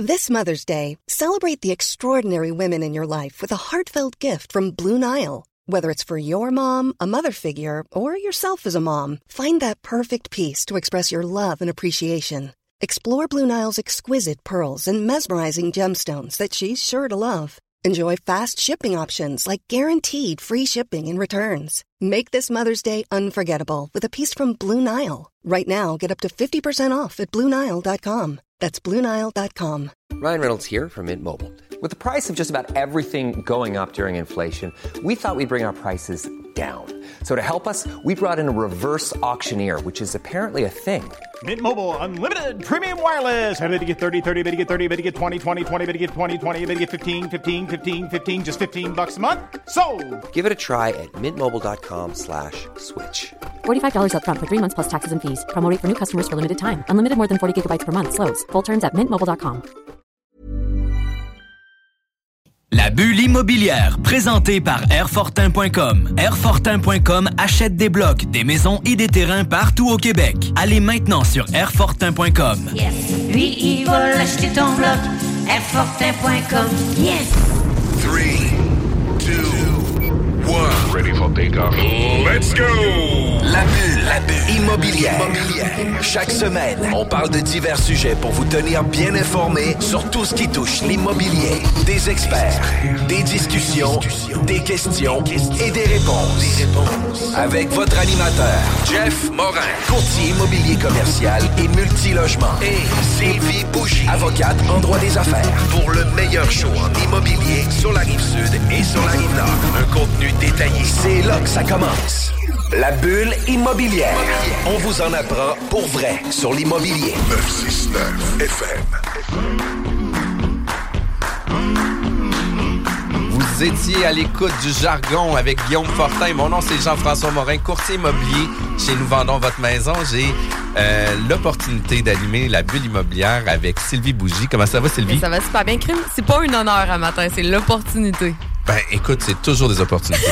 This Mother's Day, celebrate the extraordinary women in your life with a heartfelt gift from Blue Nile. Whether it's for your mom, a mother figure, or yourself as a mom, find that perfect piece to express your love and appreciation. Explore Blue Nile's exquisite pearls and mesmerizing gemstones that she's sure to love. Enjoy fast shipping options like guaranteed free shipping and returns. Make this Mother's Day unforgettable with a piece from Blue Nile. Right now, get up to 50% off at BlueNile.com. That's BlueNile.com. Ryan Reynolds here from Mint Mobile. With the price of just about everything going up during inflation, we thought we'd bring our prices down. So to help us, we brought in a reverse auctioneer, which is apparently a thing. Mint Mobile Unlimited Premium Wireless. How to get 30, 30, bit to get 30, bit to get 20, 20, 20, bit to get 20, 20, bit to get 15, 15, 15, 15, just $15 a month? Sold! Give it a try at mintmobile.com/switch. $45 up front for 3 months plus taxes and fees. Promo rate for new customers for limited time. Unlimited more than 40 gigabytes per month. Slows full terms at mintmobile.com. La bulle immobilière, présentée par Airfortin.com. Airfortin.com achète des blocs, des maisons et des terrains partout au Québec. Allez maintenant sur Airfortin.com. Yes, lui, il va l'acheter ton bloc. Airfortin.com. Yes! 3, 2, 1. Ready for takeoff. Let's go! La bulle immobilière. Chaque semaine, on parle de divers sujets pour vous tenir bien informés sur tout ce qui touche l'immobilier. Des experts, des discussions, des questions et des réponses. Avec votre animateur, Jeff Morin, courtier immobilier commercial et multilogement. Et Sylvie Bougie, avocate en droit des affaires. Pour le meilleur show en immobilier sur la Rive-Sud et sur la Rive-Nord. Un contenu détaillé. C'est là que ça commence. La bulle immobilière. On vous en apprend pour vrai sur l'immobilier. 969 FM. Vous étiez à l'écoute du jargon avec Guillaume Fortin. Mon nom, c'est Jean-François Morin, courtier immobilier chez Nous Vendons Votre Maison. J'ai l'opportunité d'animer la bulle immobilière avec Sylvie Bougie. Comment ça va, Sylvie? Ça va super bien, Crime. C'est pas un honneur à matin, c'est l'opportunité. Ben, écoute, c'est toujours des opportunités.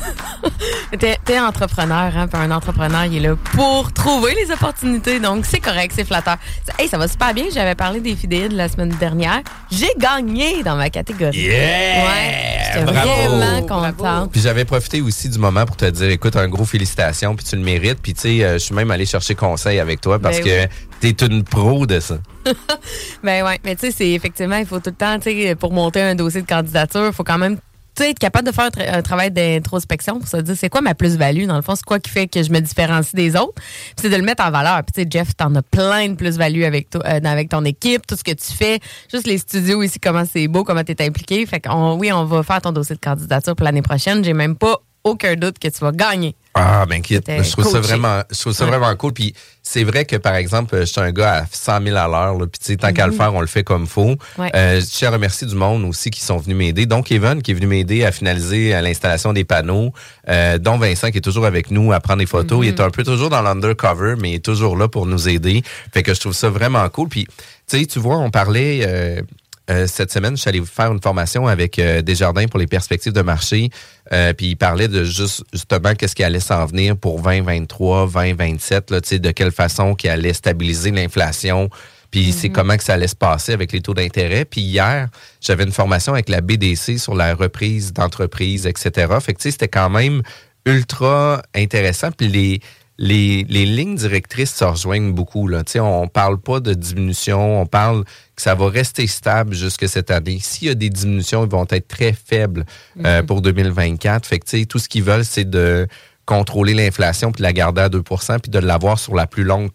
T'es entrepreneur, hein, puis un entrepreneur, il est là pour trouver les opportunités, donc c'est correct, c'est flatteur. Hey, ça va super bien, j'avais parlé des fidéides la semaine dernière. J'ai gagné dans ma catégorie. Yeah! Ouais, j'étais vraiment contente. Bravo. Puis j'avais profité aussi du moment pour te dire, écoute, un gros félicitations, puis tu le mérites. Puis tu sais, je suis même allé chercher conseil avec toi parce que t'es une pro de ça. Ben ouais, mais tu sais, c'est effectivement, il faut tout le temps, tu sais, pour monter un dossier de candidature, il faut quand même être capable de faire un travail d'introspection pour se dire c'est quoi ma plus-value, dans le fond, c'est quoi qui fait que je me différencie des autres. Puis c'est de le mettre en valeur. Puis tu sais, Jeff, t'en as plein de plus-value avec toi, avec ton équipe, tout ce que tu fais, juste les studios ici, comment c'est beau, comment t'es impliqué. Fait qu'on on va faire ton dossier de candidature pour l'année prochaine. J'ai même pas aucun doute que tu vas gagner. Ah, ben quitte. Je trouve ça vraiment cool. Puis c'est vrai que, par exemple, je suis un gars à 100 000 à l'heure. Puis tu sais, tant qu'à le faire, on le fait comme faut. Ouais. Je tiens à remercier du monde aussi qui sont venus m'aider. Donc, Evan qui est venu m'aider à finaliser l'installation des panneaux. Dont Vincent qui est toujours avec nous à prendre des photos. Il est un peu toujours dans l'undercover, mais il est toujours là pour nous aider. Fait que je trouve ça vraiment cool. Puis, tu sais, tu vois, on parlait... cette semaine, je suis allé faire une formation avec Desjardins pour les perspectives de marché. Puis il parlait de justement qu'est-ce qui allait s'en venir pour 2023, 2027, là, de quelle façon qu'il allait stabiliser l'inflation. Puis c'est comment que ça allait se passer avec les taux d'intérêt. Puis hier, j'avais une formation avec la BDC sur la reprise d'entreprise, etc. Fait que c'était quand même ultra intéressant. Puis les lignes directrices se rejoignent beaucoup. Là. On parle pas de diminution, on parle que ça va rester stable jusque cette année. S'il y a des diminutions, elles vont être très faibles pour 2024. Fait que tout ce qu'ils veulent, c'est de contrôler l'inflation puis de la garder à 2%, puis de l'avoir sur la plus longue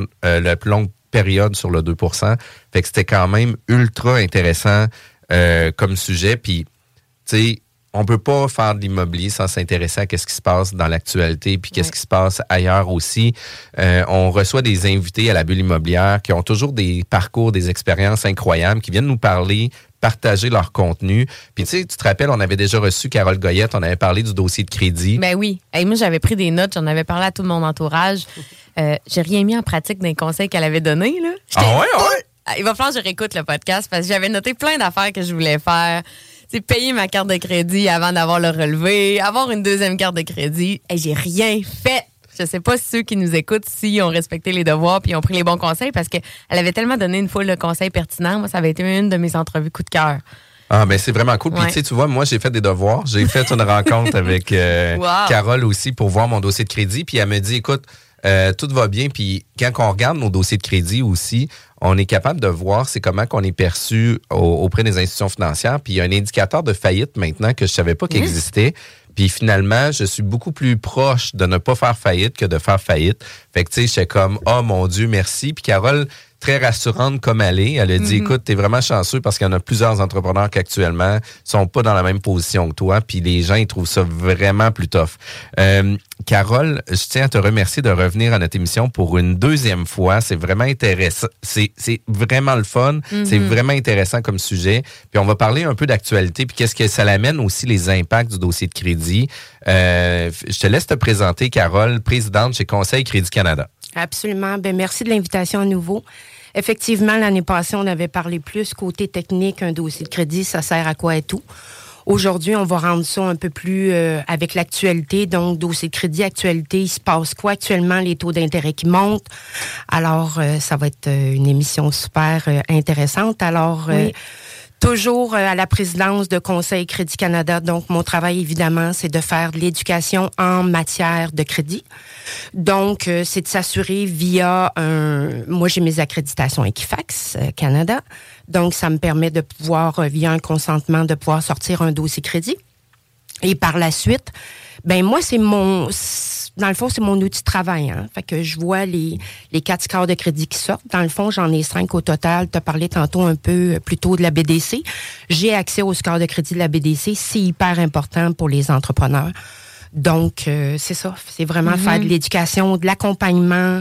période sur le 2%. Fait que c'était quand même ultra intéressant comme sujet. Puis, tu sais, on peut pas faire de l'immobilier sans s'intéresser à ce qui se passe dans l'actualité puis qu'est-ce qui se passe ailleurs aussi. On reçoit des invités à la bulle immobilière qui ont toujours des parcours, des expériences incroyables, qui viennent nous parler, partager leur contenu. Puis tu sais, tu te rappelles, on avait déjà reçu Carole Goyette, on avait parlé du dossier de crédit. Ben oui. Hey, moi, j'avais pris des notes, j'en avais parlé à tout mon entourage. J'ai rien mis en pratique dans les conseils qu'elle avait donnés, là. Ah ouais? Il va falloir que je réécoute le podcast parce que j'avais noté plein d'affaires que je voulais faire. C'est payer ma carte de crédit avant d'avoir le relevé, avoir une deuxième carte de crédit. Et j'ai rien fait. Je sais pas si ceux qui nous écoutent, s'ils ont respecté les devoirs puis ont pris les bons conseils, parce qu'elle avait tellement donné une foule de conseils pertinents. Moi, ça avait été une de mes entrevues coup de cœur. Ah, mais c'est vraiment cool. Puis, tu vois, moi, j'ai fait des devoirs. J'ai fait une rencontre avec Carole aussi pour voir mon dossier de crédit. Puis, elle me dit, écoute, tout va bien. Puis, quand on regarde nos dossiers de crédit aussi, on est capable de voir c'est comment qu'on est perçu auprès des institutions financières. Puis, il y a un indicateur de faillite maintenant que je savais pas qu'il existait. Puis finalement, je suis beaucoup plus proche de ne pas faire faillite que de faire faillite. Fait que tu sais, j'étais comme, oh mon Dieu, merci. Puis Carole, très rassurante comme elle est, elle a dit, écoute, t'es vraiment chanceux parce qu'il y en a plusieurs entrepreneurs qui actuellement sont pas dans la même position que toi. Puis les gens, ils trouvent ça vraiment plus tough. Carole, je tiens à te remercier de revenir à notre émission pour une deuxième fois. C'est vraiment intéressant. C'est vraiment le fun. C'est vraiment intéressant comme sujet. Puis on va parler un peu d'actualité. Puis qu'est-ce que ça l'amène aussi, les impacts du dossier de crédit. Je te laisse te présenter, Carole, présidente chez Conseil Crédit Canada. Absolument. Ben, merci de l'invitation à nouveau. Effectivement, l'année passée, on avait parlé plus côté technique, un dossier de crédit, ça sert à quoi et tout. Aujourd'hui, on va rendre ça un peu plus avec l'actualité. Donc, dossier de crédit, actualité, il se passe quoi actuellement, les taux d'intérêt qui montent. Alors, ça va être une émission super intéressante. Alors, toujours à la présidence de Conseil Crédit Canada. Donc, mon travail, évidemment, c'est de faire de l'éducation en matière de crédit. Donc, c'est de s'assurer via moi, j'ai mes accréditations Equifax Canada. Donc, ça me permet de pouvoir, via un consentement, de pouvoir sortir un dossier crédit. Et par la suite, ben moi, dans le fond, c'est mon outil de travail. Hein. Fait que je vois les 4 scores de crédit qui sortent. Dans le fond, j'en ai 5 au total. Tu as parlé tantôt un peu plus tôt de la BDC. J'ai accès au score de crédit de la BDC. C'est hyper important pour les entrepreneurs. Donc, c'est ça. C'est vraiment faire de l'éducation, de l'accompagnement.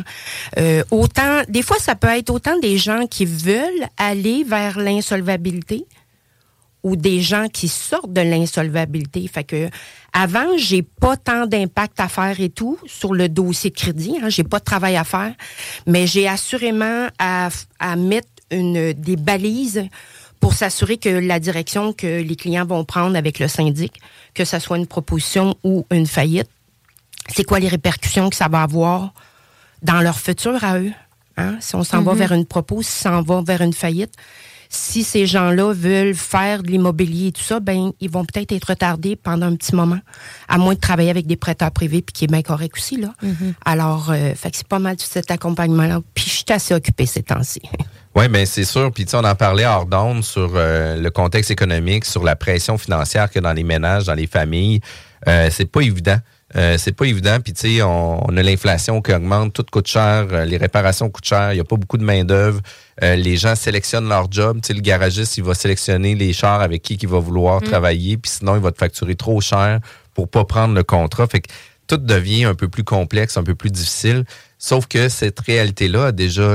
Des fois, ça peut être autant des gens qui veulent aller vers l'insolvabilité ou des gens qui sortent de l'insolvabilité. Fait que avant, j'ai pas tant d'impact à faire et tout sur le dossier de crédit. Hein, j'ai pas de travail à faire, mais j'ai assurément à mettre des balises pour s'assurer que la direction que les clients vont prendre avec le syndic, que ce soit une proposition ou une faillite, c'est quoi les répercussions que ça va avoir dans leur futur à eux. Hein? Si on s'en va vers une proposition, si on s'en va vers une faillite, si ces gens-là veulent faire de l'immobilier et tout ça, ben ils vont peut-être être retardés pendant un petit moment, à moins de travailler avec des prêteurs privés, puis qui est bien correct aussi, là. Alors, fait que c'est pas mal tout cet accompagnement-là. Puis je suis assez occupée ces temps-ci. Oui, bien, c'est sûr. Puis, tu sais, on en parlait hors d'onde sur le contexte économique, sur la pression financière qu'il y a dans les ménages, dans les familles. C'est pas évident. C'est pas évident. Puis, tu sais, on a l'inflation qui augmente, tout coûte cher, les réparations coûtent cher, il n'y a pas beaucoup de main-d'œuvre. Les gens sélectionnent leur job. Tu sais, le garagiste, il va sélectionner les chars avec qui il va vouloir travailler, puis sinon, il va te facturer trop cher pour pas prendre le contrat. Fait que tout devient un peu plus complexe, un peu plus difficile. Sauf que cette réalité-là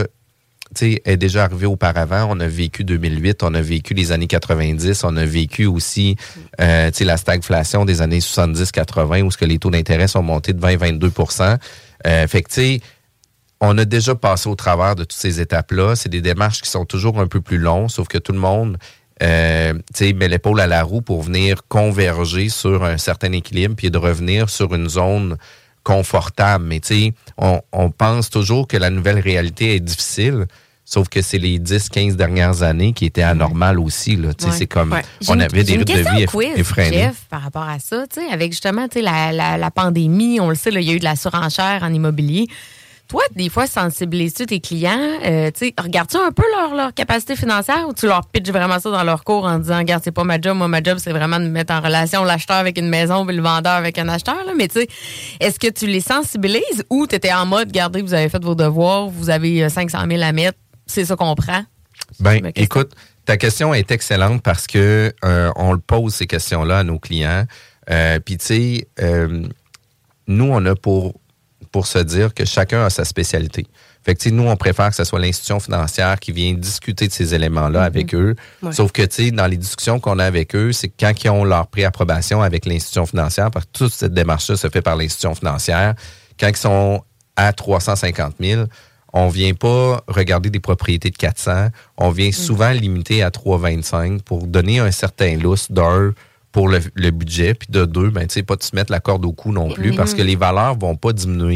est déjà arrivé auparavant. On a vécu 2008, on a vécu les années 90, on a vécu aussi la stagflation des années 70-80 où ce que les taux d'intérêt sont montés de 20-22%. Fait que tu sais, on a déjà passé au travers de toutes ces étapes-là. C'est des démarches qui sont toujours un peu plus longues, sauf que tout le monde met l'épaule à la roue pour venir converger sur un certain équilibre puis de revenir sur une zone confortable. Mais tu sais, on pense toujours que la nouvelle réalité est difficile, sauf que c'est les 10-15 dernières années qui étaient anormales aussi. Là. C'est comme, on avait des rythmes de vie effrénés. Jeff, par rapport à ça, avec justement la pandémie, on le sait, il y a eu de la surenchère en immobilier. Toi, des fois, sensibilises-tu tes clients? Regardes-tu un peu leur capacité financière ou tu leur pitches vraiment ça dans leur cours en disant, regarde, c'est pas ma job, moi, ma job, c'est vraiment de mettre en relation l'acheteur avec une maison puis le vendeur avec un acheteur. Là. Mais tu sais, est-ce que tu les sensibilises ou tu étais en mode, regardez, vous avez fait vos devoirs, vous avez 500 000 à mettre, c'est ça qu'on prend? Ben, écoute, ta question est excellente parce que on le pose ces questions-là à nos clients. Puis tu sais, nous, on a pour se dire que chacun a sa spécialité. Fait que, nous, on préfère que ce soit l'institution financière qui vient discuter de ces éléments-là avec eux. Ouais. Sauf que, dans les discussions qu'on a avec eux, c'est quand ils ont leur préapprobation avec l'institution financière, parce que toute cette démarche-là se fait par l'institution financière, quand ils sont à 350 000, on vient pas regarder des propriétés de 400, on vient souvent limiter à 325 pour donner un certain lousse d'un pour le budget, puis de deux, ben tu sais, pas de se mettre la corde au cou non plus, parce que les valeurs vont pas diminuer.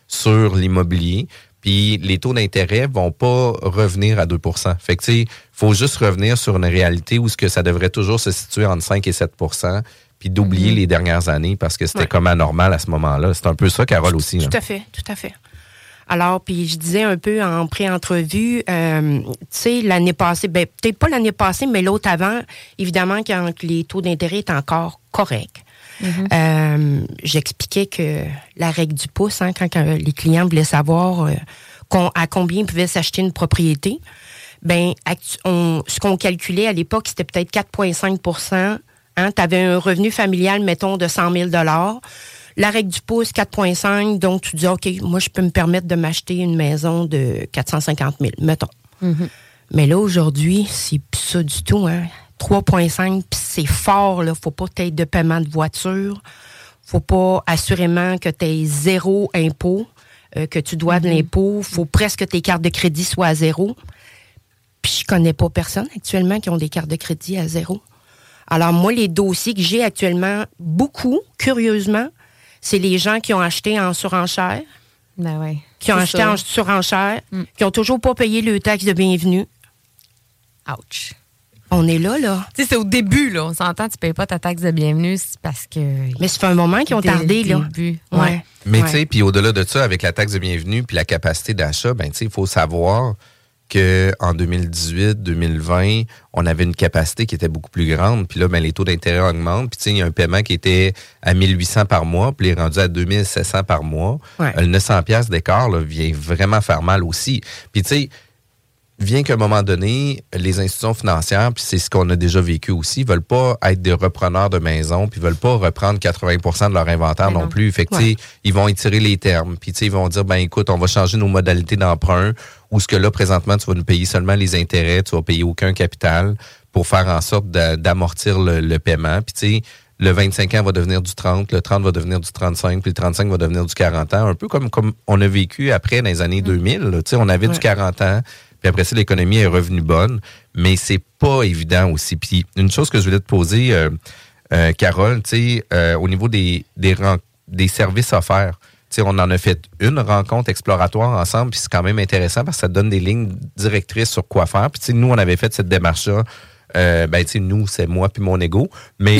sur l'immobilier. Puis les taux d'intérêt vont pas revenir à 2%. Fait que, tu sais, faut juste revenir sur une réalité où ce que ça devrait toujours se situer entre 5 et 7%, puis d'oublier les dernières années parce que c'était comme anormal à ce moment-là. C'est un peu ça, Carole, aussi. Tout à fait. Alors, puis je disais un peu en pré-entrevue, tu sais, l'année passée, peut-être pas l'année passée, mais l'autre avant, évidemment, quand les taux d'intérêt étaient encore corrects. J'expliquais que la règle du pouce, quand les clients voulaient savoir à combien ils pouvaient s'acheter une propriété, ce qu'on calculait à l'époque, c'était peut-être 4,5 %. Tu avais un revenu familial, mettons, de 100 000 $. La règle du pouce, 4,5 %. Donc, tu dis, OK, moi, je peux me permettre de m'acheter une maison de 450 000, mettons. Mais là, aujourd'hui, c'est plus ça du tout, 3,5, puis c'est fort, là. Faut pas que tu aies de paiement de voiture. Faut pas, assurément, que tu aies 0 impôt, que tu dois de l'impôt. Faut presque que tes cartes de crédit soient à 0. Puis je connais pas personne actuellement qui ont des cartes de crédit à 0. Alors, moi, les dossiers que j'ai actuellement, beaucoup, curieusement, c'est les gens qui ont acheté en surenchère. Qui ont acheté en surenchère, qui ont toujours pas payé le taxe de bienvenue. Ouch. On est là. Tu sais, c'est au début, là. On s'entend, tu payes pas ta taxe de bienvenue, c'est parce que... Mais ça fait un moment qu'ils ont tardé, là. Ouais. Mais tu sais, puis au-delà de ça, avec la taxe de bienvenue puis la capacité d'achat, tu sais, il faut savoir qu'en 2018-2020, on avait une capacité qui était beaucoup plus grande. Puis là, les taux d'intérêt augmentent. Puis tu sais, il y a un paiement qui était à 1 800 par mois, puis il est rendu à 2 700 par mois. Le 900 $ d'écart là, vient vraiment faire mal aussi. Puis tu sais, vient qu'à un moment donné, les institutions financières, puis c'est ce qu'on a déjà vécu aussi, veulent pas être des repreneurs de maisons, puis veulent pas reprendre 80% de leur inventaire non plus. Fait que, ils vont étirer les termes, puis ils vont dire, écoute, on va changer nos modalités d'emprunt, ou ce que là, présentement, tu vas nous payer seulement les intérêts, tu vas payer aucun capital pour faire en sorte d'amortir le paiement. Puis tu sais, le 25 ans va devenir du 30, le 30 va devenir du 35, puis le 35 va devenir du 40 ans. Un peu comme on a vécu après dans les années 2000. Tu sais, on avait du 40 ans, puis après ça, l'économie est revenue bonne, mais c'est pas évident aussi. Puis une chose que je voulais te poser, Carole, tu sais, au niveau des services offerts, tu sais, on en a fait une rencontre exploratoire ensemble, puis c'est quand même intéressant parce que ça te donne des lignes directrices sur quoi faire. Puis tu sais, nous, on avait fait cette démarche-là. Tu sais, nous, c'est moi puis mon ego. Mais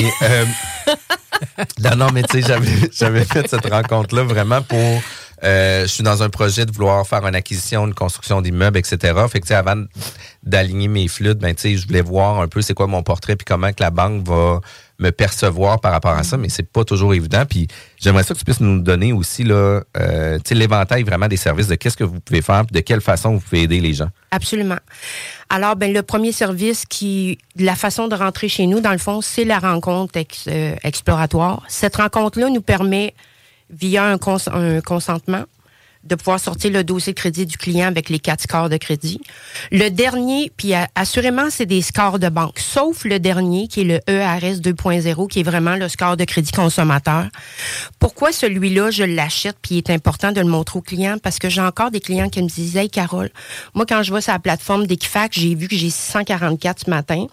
non, mais tu sais, j'avais fait cette rencontre-là vraiment pour... je suis dans un projet de vouloir faire une acquisition, une construction d'immeubles, etc. Fait que, tu sais, avant d'aligner mes flûtes, tu sais, je voulais voir un peu c'est quoi mon portrait puis comment que la banque va me percevoir par rapport à ça, mais c'est pas toujours évident. Puis j'aimerais ça que tu puisses nous donner aussi là, tu sais, l'éventail vraiment des services de qu'est-ce que vous pouvez faire puis de quelle façon vous pouvez aider les gens. Absolument. Alors, le premier service la façon de rentrer chez nous, dans le fond, c'est la rencontre exploratoire. Cette rencontre-là nous permet, via un consentement, de pouvoir sortir le dossier de crédit du client avec les 4 scores de crédit. Le dernier, puis assurément, c'est des scores de banque, sauf le dernier, qui est le ERS 2.0, qui est vraiment le score de crédit consommateur. Pourquoi celui-là, je l'achète, puis il est important de le montrer aux clients? Parce que j'ai encore des clients qui me disent « Hey, Carole, moi, quand je vais sur la plateforme d'Equifax, j'ai vu que j'ai 644 ce matin.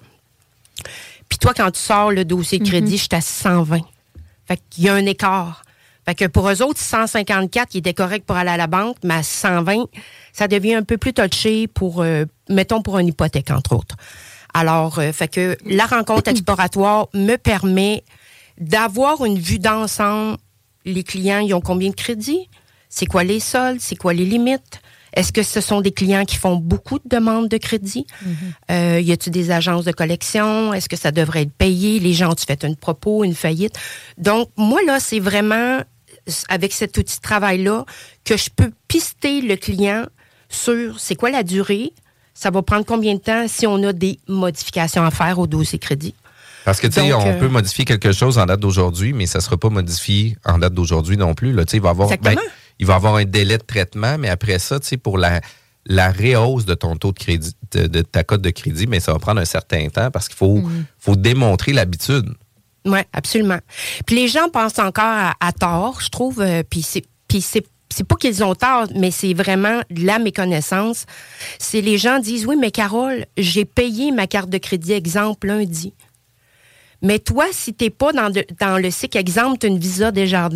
Puis toi, quand tu sors le dossier de crédit, je suis à 620. » Fait qu'il y a un écart. Fait que pour eux autres, 154, qui était correct pour aller à la banque, mais à 120, ça devient un peu plus touché pour, mettons, pour une hypothèque, entre autres. Alors, fait que la rencontre exploratoire me permet d'avoir une vue d'ensemble. Les clients, ils ont combien de crédits? C'est quoi les soldes? C'est quoi les limites? Est-ce que ce sont des clients qui font beaucoup de demandes de crédit? Y a-t-il des agences de collection? Est-ce que ça devrait être payé? Les gens ont-ils fait une propos, une faillite? Donc, moi, là, c'est vraiment avec cet outil de travail-là que je peux pister le client sur c'est quoi la durée, ça va prendre combien de temps si on a des modifications à faire au dossier crédit. Parce que, tu sais, on peut modifier quelque chose en date d'aujourd'hui, mais ça ne sera pas modifié en date d'aujourd'hui non plus. Là, il va avoir, il va avoir un délai de traitement, mais après ça, tu sais, pour la réhausse de ton taux de crédit, de ta cote de crédit, mais ça va prendre un certain temps parce qu'il faut démontrer l'habitude. Oui, absolument. Puis les gens pensent encore à tort, je trouve, puis c'est pas qu'ils ont tort, mais c'est vraiment de la méconnaissance. C'est les gens disent, oui, mais Carole, j'ai payé ma carte de crédit, exemple, lundi. Mais toi, si t'es pas dans le cycle, exemple, tu as une Visa Desjardins,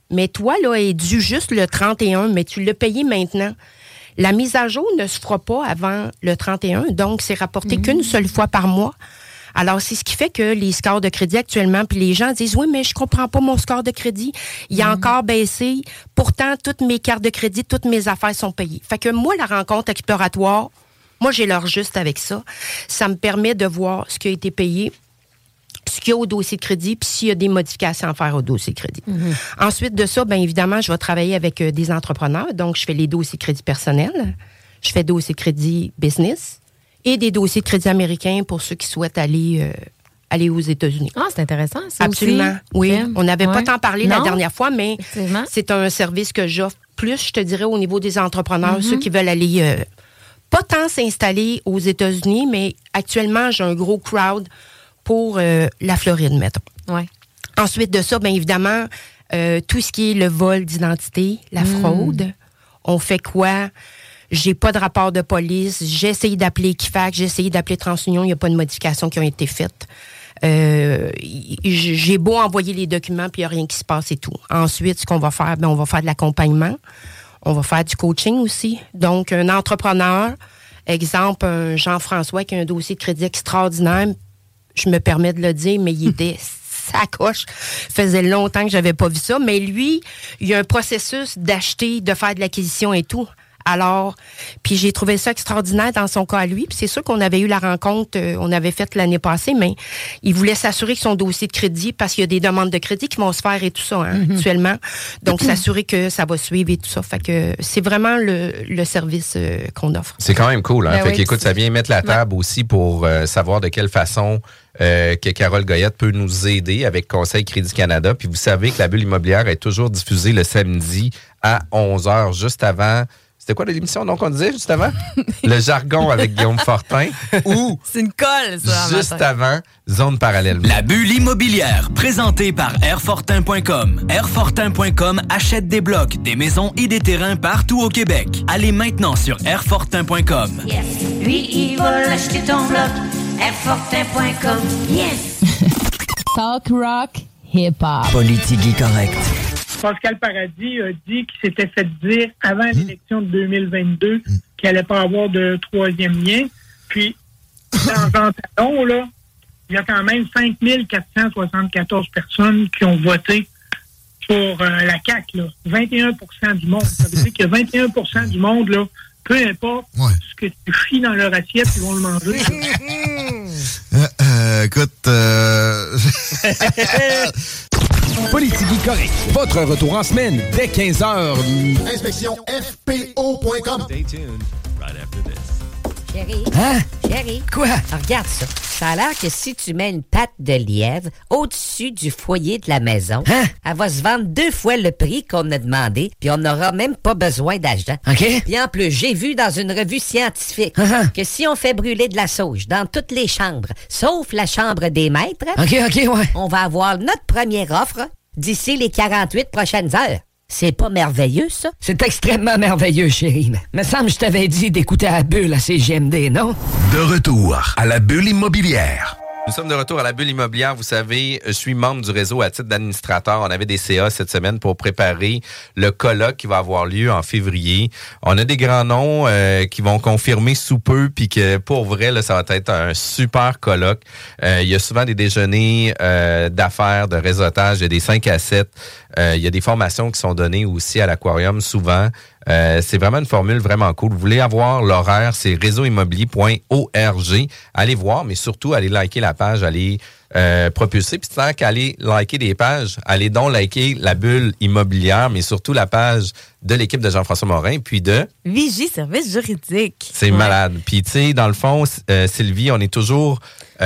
mais toi, là, est dû juste le 31, mais tu l'as payé maintenant. La mise à jour ne se fera pas avant le 31, donc c'est rapporté qu'une seule fois par mois. Alors, c'est ce qui fait que les scores de crédit actuellement, puis les gens disent, oui, mais je comprends pas mon score de crédit. Il a encore baissé. Pourtant, toutes mes cartes de crédit, toutes mes affaires sont payées. Fait que moi, la rencontre exploratoire, moi, j'ai l'heure juste avec ça. Ça me permet de voir ce qui a été payé, ce qu'il y a au dossier de crédit, puis s'il y a des modifications à faire au dossier de crédit. Ensuite de ça, bien évidemment, je vais travailler avec des entrepreneurs. Donc, je fais les dossiers de crédit personnels. Je fais dossiers de crédit business. Et des dossiers de crédit américains pour ceux qui souhaitent aller aux États-Unis. Ah, c'est intéressant, ça. Absolument, aussi. oui. On n'avait pas tant parlé la dernière fois, mais effectivement, c'est un service que j'offre plus, je te dirais, au niveau des entrepreneurs, ceux qui veulent aller, pas tant s'installer aux États-Unis, mais actuellement, j'ai un gros crowd pour la Floride, mettons. Ouais. Ensuite de ça, bien évidemment, tout ce qui est le vol d'identité, la fraude, on fait quoi? J'ai pas de rapport de police. J'ai essayé d'appeler Equifax, j'ai essayé d'appeler TransUnion. Il n'y a pas de modifications qui ont été faites. J'ai beau envoyer les documents, puis il n'y a rien qui se passe et tout. Ensuite, ce qu'on va faire, on va faire de l'accompagnement. On va faire du coaching aussi. Donc, un entrepreneur, exemple, un Jean-François qui a un dossier de crédit extraordinaire, je me permets de le dire, mais il était sacoche. Faisait longtemps que j'avais pas vu ça. Mais lui, il y a un processus d'acheter, de faire de l'acquisition et tout. Alors, puis j'ai trouvé ça extraordinaire dans son cas à lui. Puis c'est sûr qu'on avait eu la rencontre, on avait faite l'année passée, mais il voulait s'assurer que son dossier de crédit, parce qu'il y a des demandes de crédit qui vont se faire et tout ça, actuellement. Donc, s'assurer que ça va suivre et tout ça. Fait que c'est vraiment le service qu'on offre. C'est quand même cool, hein? Ben fait oui, qu'écoute, ça vient mettre la table aussi pour savoir de quelle façon que Carole Goyette peut nous aider avec Conseil Crédit Canada. Puis vous savez que la bulle immobilière est toujours diffusée le samedi à 11h, juste avant... C'était quoi l'émission donc on disait juste avant? Le jargon avec Guillaume Fortin. Ou c'est une colle, ça. Juste avant, Zone Parallèle. La bulle immobilière, présentée par Airfortin.com. Airfortin.com achète des blocs, des maisons et des terrains partout au Québec. Allez maintenant sur Airfortin.com. Yes. Lui, il va l'acheter ton bloc. Airfortin.com. Yes. Talk rock, hip-hop. Politique correct. Pascal Paradis a dit qu'il s'était fait dire avant l'élection de 2022 qu'il n'allait pas avoir de troisième lien. Puis, dans Jean Talon, là, il y a quand même 5474 personnes qui ont voté pour la CAQ. Là. 21% du monde. Ça veut dire que 21% du monde, là, peu importe ce que tu fies dans leur assiette, ils vont le manger. Écoute... Politique correct. Votre retour en semaine dès 15h. Inspection FPO.com. Stay tuned right after this. Chérie. Hein? Chérie. Quoi? Regarde ça. Ça a l'air que si tu mets une patte de lièvre au-dessus du foyer de la maison, elle va se vendre 2 fois le prix qu'on a demandé, puis on n'aura même pas besoin d'agent. OK. Puis en plus, j'ai vu dans une revue scientifique que si on fait brûler de la sauge dans toutes les chambres, sauf la chambre des maîtres, on va avoir notre première offre d'ici les 48 prochaines heures. C'est pas merveilleux, ça? C'est extrêmement merveilleux, chérie. Me semble que je t'avais dit d'écouter la bulle à CGMD, non? De retour à la bulle immobilière. Nous sommes de retour à la bulle immobilière. Vous savez, je suis membre du réseau à titre d'administrateur. On avait des CA cette semaine pour préparer le colloque qui va avoir lieu en février. On a des grands noms qui vont confirmer sous peu, puis que pour vrai, là, ça va être un super colloque. Il y a souvent des déjeuners d'affaires, de réseautage, il y a des 5 à 7. Il y a des formations qui sont données aussi à l'aquarium souvent. C'est vraiment une formule vraiment cool. Vous voulez avoir l'horaire, c'est réseauimmobilier.org. Allez voir, mais surtout, allez liker la page, allez propulser. Puis tant qu'aller liker des pages, allez donc liker la bulle immobilière, mais surtout la page de l'équipe de Jean-François Morin, puis de... Vigie Service Juridique. C'est malade. Puis tu sais, dans le fond, Sylvie, on est toujours...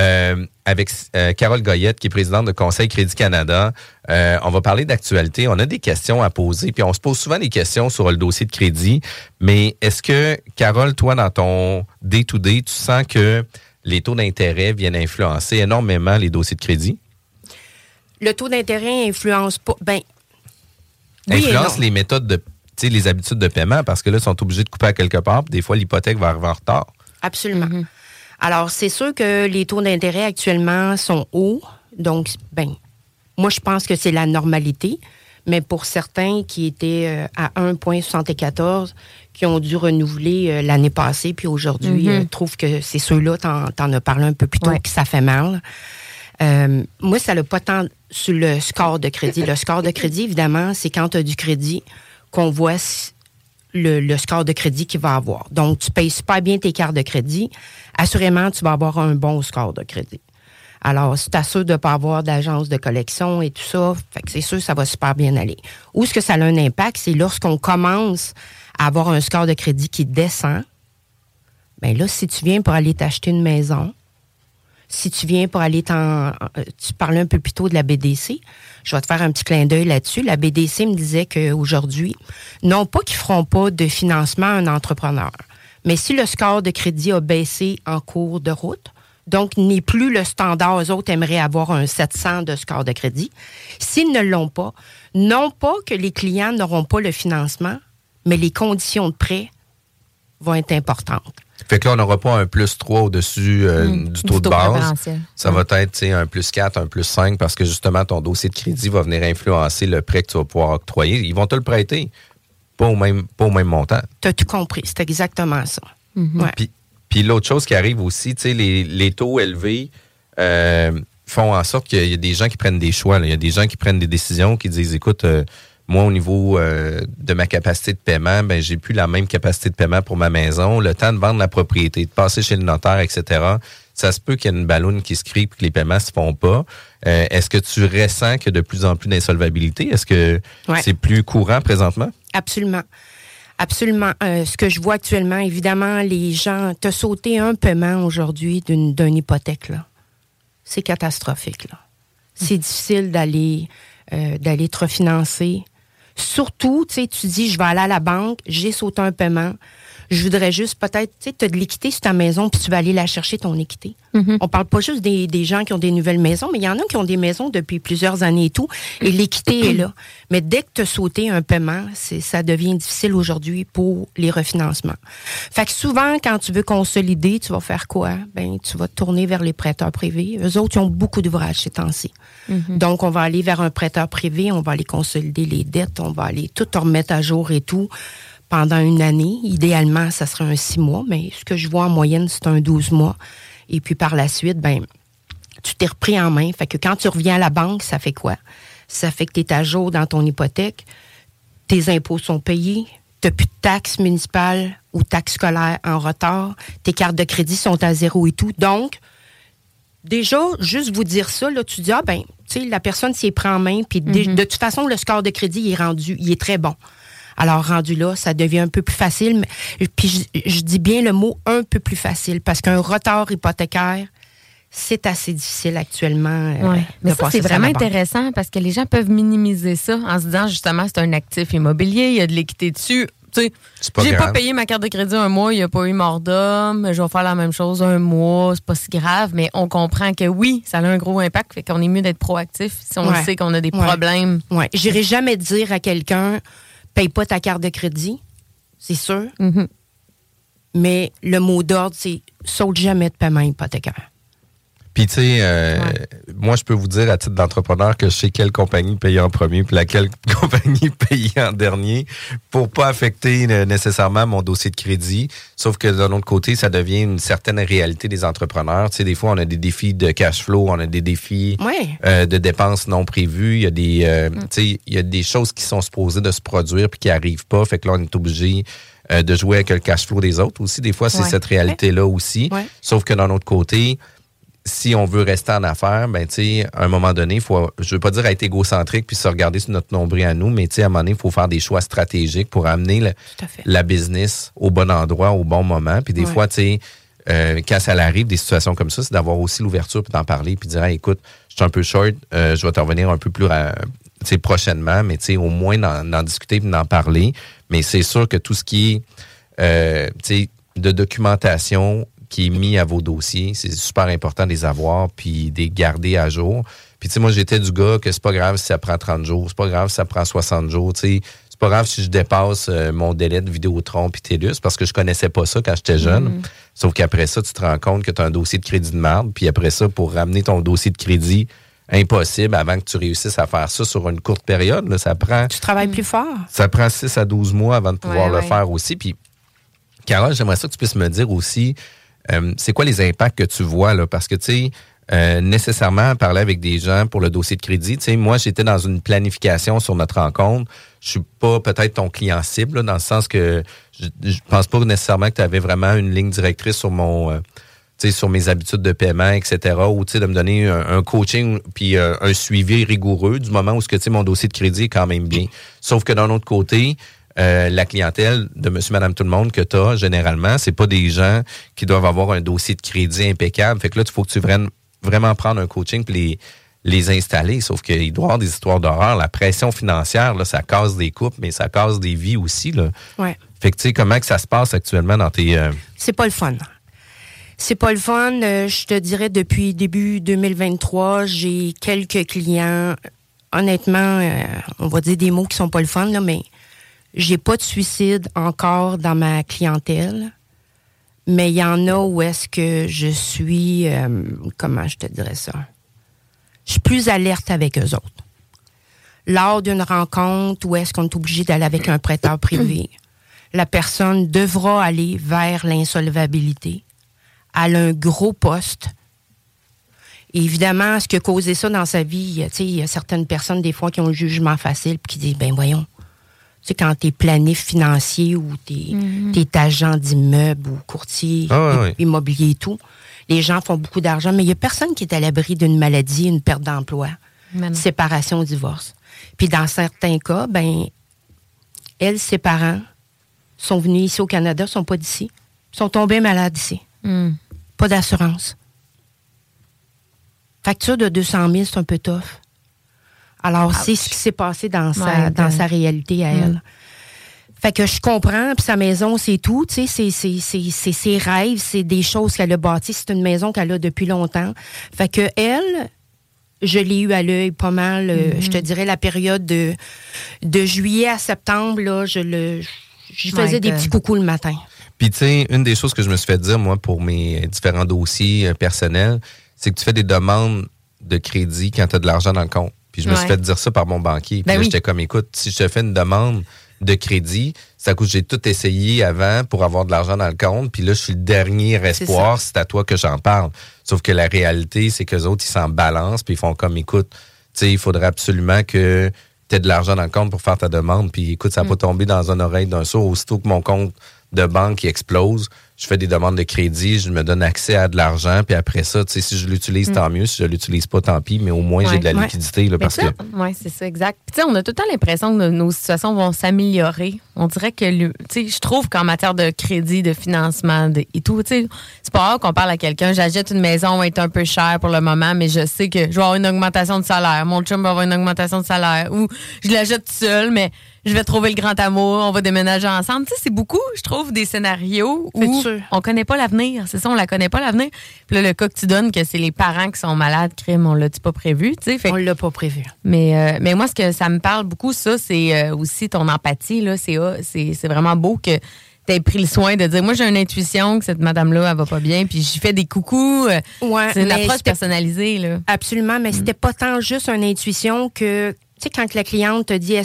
avec Carole Goyette, qui est présidente de Conseil Crédit Canada. On va parler d'actualité. On a des questions à poser, puis on se pose souvent des questions sur le dossier de crédit. Mais est-ce que, Carole, toi, dans ton day-to-day, tu sens que les taux d'intérêt viennent influencer énormément les dossiers de crédit? Le taux d'intérêt influence pas... Influence les méthodes de... Tu sais, les habitudes de paiement, parce que là, ils sont obligés de couper à quelque part. Des fois, l'hypothèque va arriver en retard. Absolument. Alors, c'est sûr que les taux d'intérêt actuellement sont hauts. Donc, moi, je pense que c'est la normalité. Mais pour certains qui étaient à 1,74, qui ont dû renouveler l'année passée, puis aujourd'hui, trouvent que c'est ceux-là, t'en as parlé un peu plus tôt, que ça fait mal. Moi, ça n'a pas tant sur le score de crédit. Le score de crédit, évidemment, c'est quand tu as du crédit qu'on voit le score de crédit qu'il va avoir. Donc, tu payes super bien tes cartes de crédit. Assurément, tu vas avoir un bon score de crédit. Alors, si tu t'assures de ne pas avoir d'agence de collection et tout ça, fait que c'est sûr que ça va super bien aller. Où est-ce que ça a un impact? C'est lorsqu'on commence à avoir un score de crédit qui descend. Bien là, si tu viens pour aller t'acheter une maison, si tu viens pour aller tu parlais un peu plus tôt de la BDC, je vais te faire un petit clin d'œil là-dessus. La BDC me disait qu'aujourd'hui, non pas qu'ils ne feront pas de financement à un entrepreneur, mais si le score de crédit a baissé en cours de route, donc n'est plus le standard, eux autres aimeraient avoir un 700 de score de crédit. S'ils ne l'ont pas, non pas que les clients n'auront pas le financement, mais les conditions de prêt vont être importantes. Fait que là, on n'aura pas un plus 3 au-dessus du taux de base. Ça va être un plus 4, un plus 5, parce que justement, ton dossier de crédit va venir influencer le prêt que tu vas pouvoir octroyer. Ils vont te le prêter, pas au même montant. Tu as tout compris, c'est exactement ça. Ouais. Puis l'autre chose qui arrive aussi, les taux élevés font en sorte qu'il y a des gens qui prennent des choix. Là. Il y a des gens qui prennent des décisions, qui disent, écoute, moi, au niveau de ma capacité de paiement, ben j'ai plus la même capacité de paiement pour ma maison. Le temps de vendre la propriété, de passer chez le notaire, etc., ça se peut qu'il y ait une balloune qui se crée et que les paiements se font pas. Est-ce que tu ressens qu'il y a de plus en plus d'insolvabilité? Est-ce que c'est plus courant présentement? Absolument. Absolument. Ce que je vois actuellement, évidemment, les gens, t'as sauté un paiement aujourd'hui d'une hypothèque, là. C'est catastrophique, là. C'est difficile d'aller te refinancer. Surtout, tu sais, tu dis, je vais aller à la banque, j'ai sauté un paiement, je voudrais juste peut-être, tu sais, tu as de l'équité sur ta maison, puis tu vas aller la chercher, ton équité. On parle pas juste des gens qui ont des nouvelles maisons, mais il y en a qui ont des maisons depuis plusieurs années et tout, et l'équité est là. Mais dès que tu as sauté un paiement, ça devient difficile aujourd'hui pour les refinancements. Fait que souvent, quand tu veux consolider, tu vas faire quoi? Ben, tu vas te tourner vers les prêteurs privés. Eux autres, ils ont beaucoup d'ouvrages ces temps-ci. Donc, on va aller vers un prêteur privé, on va aller consolider les dettes, on va aller tout remettre à jour et tout pendant une année. Idéalement, ça serait un 6 mois, mais ce que je vois en moyenne, c'est un 12 mois. Et puis, par la suite, ben, tu t'es repris en main. Fait que quand tu reviens à la banque, ça fait quoi? Ça fait que tu es à jour dans ton hypothèque, tes impôts sont payés, tu n'as plus de taxes municipales ou taxes scolaires en retard, tes cartes de crédit sont à zéro et tout. Donc, déjà, juste vous dire ça, là, tu dis, tu sais, la personne s'y prend en main, puis de toute façon, le score de crédit, il est très bon. Alors, rendu là, ça devient un peu plus facile. Puis, je dis bien le mot un peu plus facile, parce qu'un retard hypothécaire, c'est assez difficile actuellement. Mais ça, c'est vraiment intéressant, parce que les gens peuvent minimiser ça en se disant, justement, c'est un actif immobilier, il y a de l'équité dessus. Tu sais, j'ai pas payé ma carte de crédit un mois, il n'y a pas eu mort d'homme, je vais faire la même chose un mois, c'est pas si grave, mais on comprend que oui, ça a un gros impact, fait qu'on est mieux d'être proactif si on sait qu'on a des problèmes. Ouais. J'irai jamais dire à quelqu'un, paye pas ta carte de crédit, c'est sûr, mais le mot d'ordre, c'est saute jamais de paiement hypothécaire. Puis, tu sais, moi, je peux vous dire, à titre d'entrepreneur, que je sais quelle compagnie paye en premier puis laquelle compagnie paye en dernier pour pas affecter nécessairement mon dossier de crédit. Sauf que d'un autre côté, ça devient une certaine réalité des entrepreneurs. Tu sais, des fois, on a des défis de cash flow, on a des défis de dépenses non prévues. Il y a des, tu sais, il y a des choses qui sont supposées de se produire puis qui arrivent pas. Fait que là, on est obligé de jouer avec le cash flow des autres aussi. Des fois, c'est cette réalité-là aussi. Sauf que d'un autre côté, si on veut rester en affaires, ben tu sais, à un moment donné, je veux pas dire être égocentrique puis se regarder sur notre nombril à nous, mais tu sais, à un moment donné, il faut faire des choix stratégiques pour amener la business au bon endroit, au bon moment. Puis des fois, tu sais, quand ça arrive, des situations comme ça, c'est d'avoir aussi l'ouverture puis d'en parler puis de dire, hey, écoute, je suis un peu short, je vais te revenir un peu plus prochainement, mais tu sais, au moins d'en discuter puis d'en parler. Mais c'est sûr que tout ce qui est, tu sais, de documentation qui est mis à vos dossiers, c'est super important de les avoir puis de les garder à jour. Puis tu sais, moi, j'étais du gars que c'est pas grave si ça prend 30 jours, c'est pas grave si ça prend 60 jours, tu sais, c'est pas grave si je dépasse mon délai de Vidéotron puis TELUS, parce que je connaissais pas ça quand j'étais jeune. Sauf qu'après ça, tu te rends compte que tu as un dossier de crédit de merde, puis après ça, pour ramener ton dossier de crédit impossible avant que tu réussisses à faire ça sur une courte période. Là, ça prend... Tu travailles plus fort. Ça prend 6 à 12 mois avant de pouvoir le faire aussi. Puis, Carole, j'aimerais ça que tu puisses me dire aussi, c'est quoi les impacts que tu vois, là? Parce que, tu sais, nécessairement, parler avec des gens pour le dossier de crédit, tu sais, moi, j'étais dans une planification sur notre rencontre. Je suis pas peut-être ton client cible, là, dans le sens que je pense pas nécessairement que tu avais vraiment une ligne directrice sur mon... sur mes habitudes de paiement, etc., ou de me donner un coaching puis un suivi rigoureux du moment où mon dossier de crédit est quand même bien. Sauf que d'un autre côté, la clientèle de monsieur, madame, tout le monde que tu as, généralement, c'est pas des gens qui doivent avoir un dossier de crédit impeccable. Fait que là, il faut que tu viennes vraiment prendre un coaching puis les installer. Sauf qu'il doit y avoir des histoires d'horreur. La pression financière, là, ça casse des couples, mais ça casse des vies aussi, là. Ouais. Fait que, tu sais, comment que ça se passe actuellement dans tes... C'est pas le fun. C'est pas le fun. Je te dirais, depuis début 2023, j'ai quelques clients. Honnêtement, on va dire des mots qui sont pas le fun, là, mais j'ai pas de suicide encore dans ma clientèle. Mais il y en a où est-ce que je suis... comment je te dirais ça? Je suis plus alerte avec eux autres. Lors d'une rencontre où est-ce qu'on est obligé d'aller avec un prêteur privé, la personne devra aller vers l'insolvabilité. Elle a un gros poste. Et évidemment, ce qui a causé ça dans sa vie, il y a certaines personnes, des fois, qui ont le jugement facile et qui disent, ben voyons, tu sais, quand t'es planif financier ou t'es agent d'immeuble ou courtier immobilier et tout, les gens font beaucoup d'argent, mais il n'y a personne qui est à l'abri d'une maladie, une perte d'emploi, séparation, divorce. Puis dans certains cas, ben, ses parents sont venus ici au Canada, sont pas d'ici, sont tombés malades ici. Pas d'assurance. Facture de 200 000, c'est un peu tough. Alors, c'est ce qui s'est passé dans sa réalité à elle. Fait que je comprends, puis sa maison, c'est tout, tu sais, c'est ses rêves, c'est des choses qu'elle a bâties, c'est une maison qu'elle a depuis longtemps. Fait que elle, je l'ai eu à l'œil pas mal, je te dirais, la période de juillet à septembre, là, je faisais des petits coucous le matin. Puis, tu sais, une des choses que je me suis fait dire, moi, pour mes différents dossiers personnels, c'est que tu fais des demandes de crédit quand tu as de l'argent dans le compte. Puis, je me suis fait dire ça par mon banquier. Puis là, j'étais comme, écoute, si je te fais une demande de crédit, ça coûte, j'ai tout essayé avant pour avoir de l'argent dans le compte. Puis là, je suis le dernier espoir, c'est à toi que j'en parle. Sauf que la réalité, c'est qu'eux autres, ils s'en balancent. Puis, ils font comme, écoute, tu sais, il faudrait absolument que tu aies de l'argent dans le compte pour faire ta demande. Puis, écoute, ça n'a pas tombé dans une oreille d'un sourd. Aussitôt que mon compte de banque qui explose, je fais des demandes de crédit, je me donne accès à de l'argent, puis après ça, tu sais, si je l'utilise, tant mieux. Si je l'utilise pas, tant pis, mais au moins, j'ai de la liquidité. Là, parce que... Oui, c'est ça, exact. Puis, tu sais, on a tout le temps l'impression que nos situations vont s'améliorer. On dirait que, tu sais, je trouve qu'en matière de crédit, de financement et tout, tu sais, c'est pas rare qu'on parle à quelqu'un, j'achète une maison, elle est un peu chère pour le moment, mais je sais que je vais avoir une augmentation de salaire. Mon chum va avoir une augmentation de salaire. Ou je l'achète seul, mais je vais trouver le grand amour, on va déménager ensemble. Tu sais, c'est beaucoup, je trouve, des scénarios où on connaît pas l'avenir. C'est ça, on la connaît pas l'avenir. Puis là, le cas que tu donnes, que c'est les parents qui sont malades, crime, on l'a-tu pas prévu, tu sais. On l'a pas prévu. Mais moi, ce que ça me parle beaucoup, ça, c'est aussi ton empathie, là. C'est vraiment beau que t'aies pris le soin de dire, moi, j'ai une intuition que cette madame-là, elle va pas bien, puis j'y fais des coucous. C'est une approche personnalisée, là. Absolument, mais c'était pas tant juste une intuition que, tu sais, quand la cliente te dit,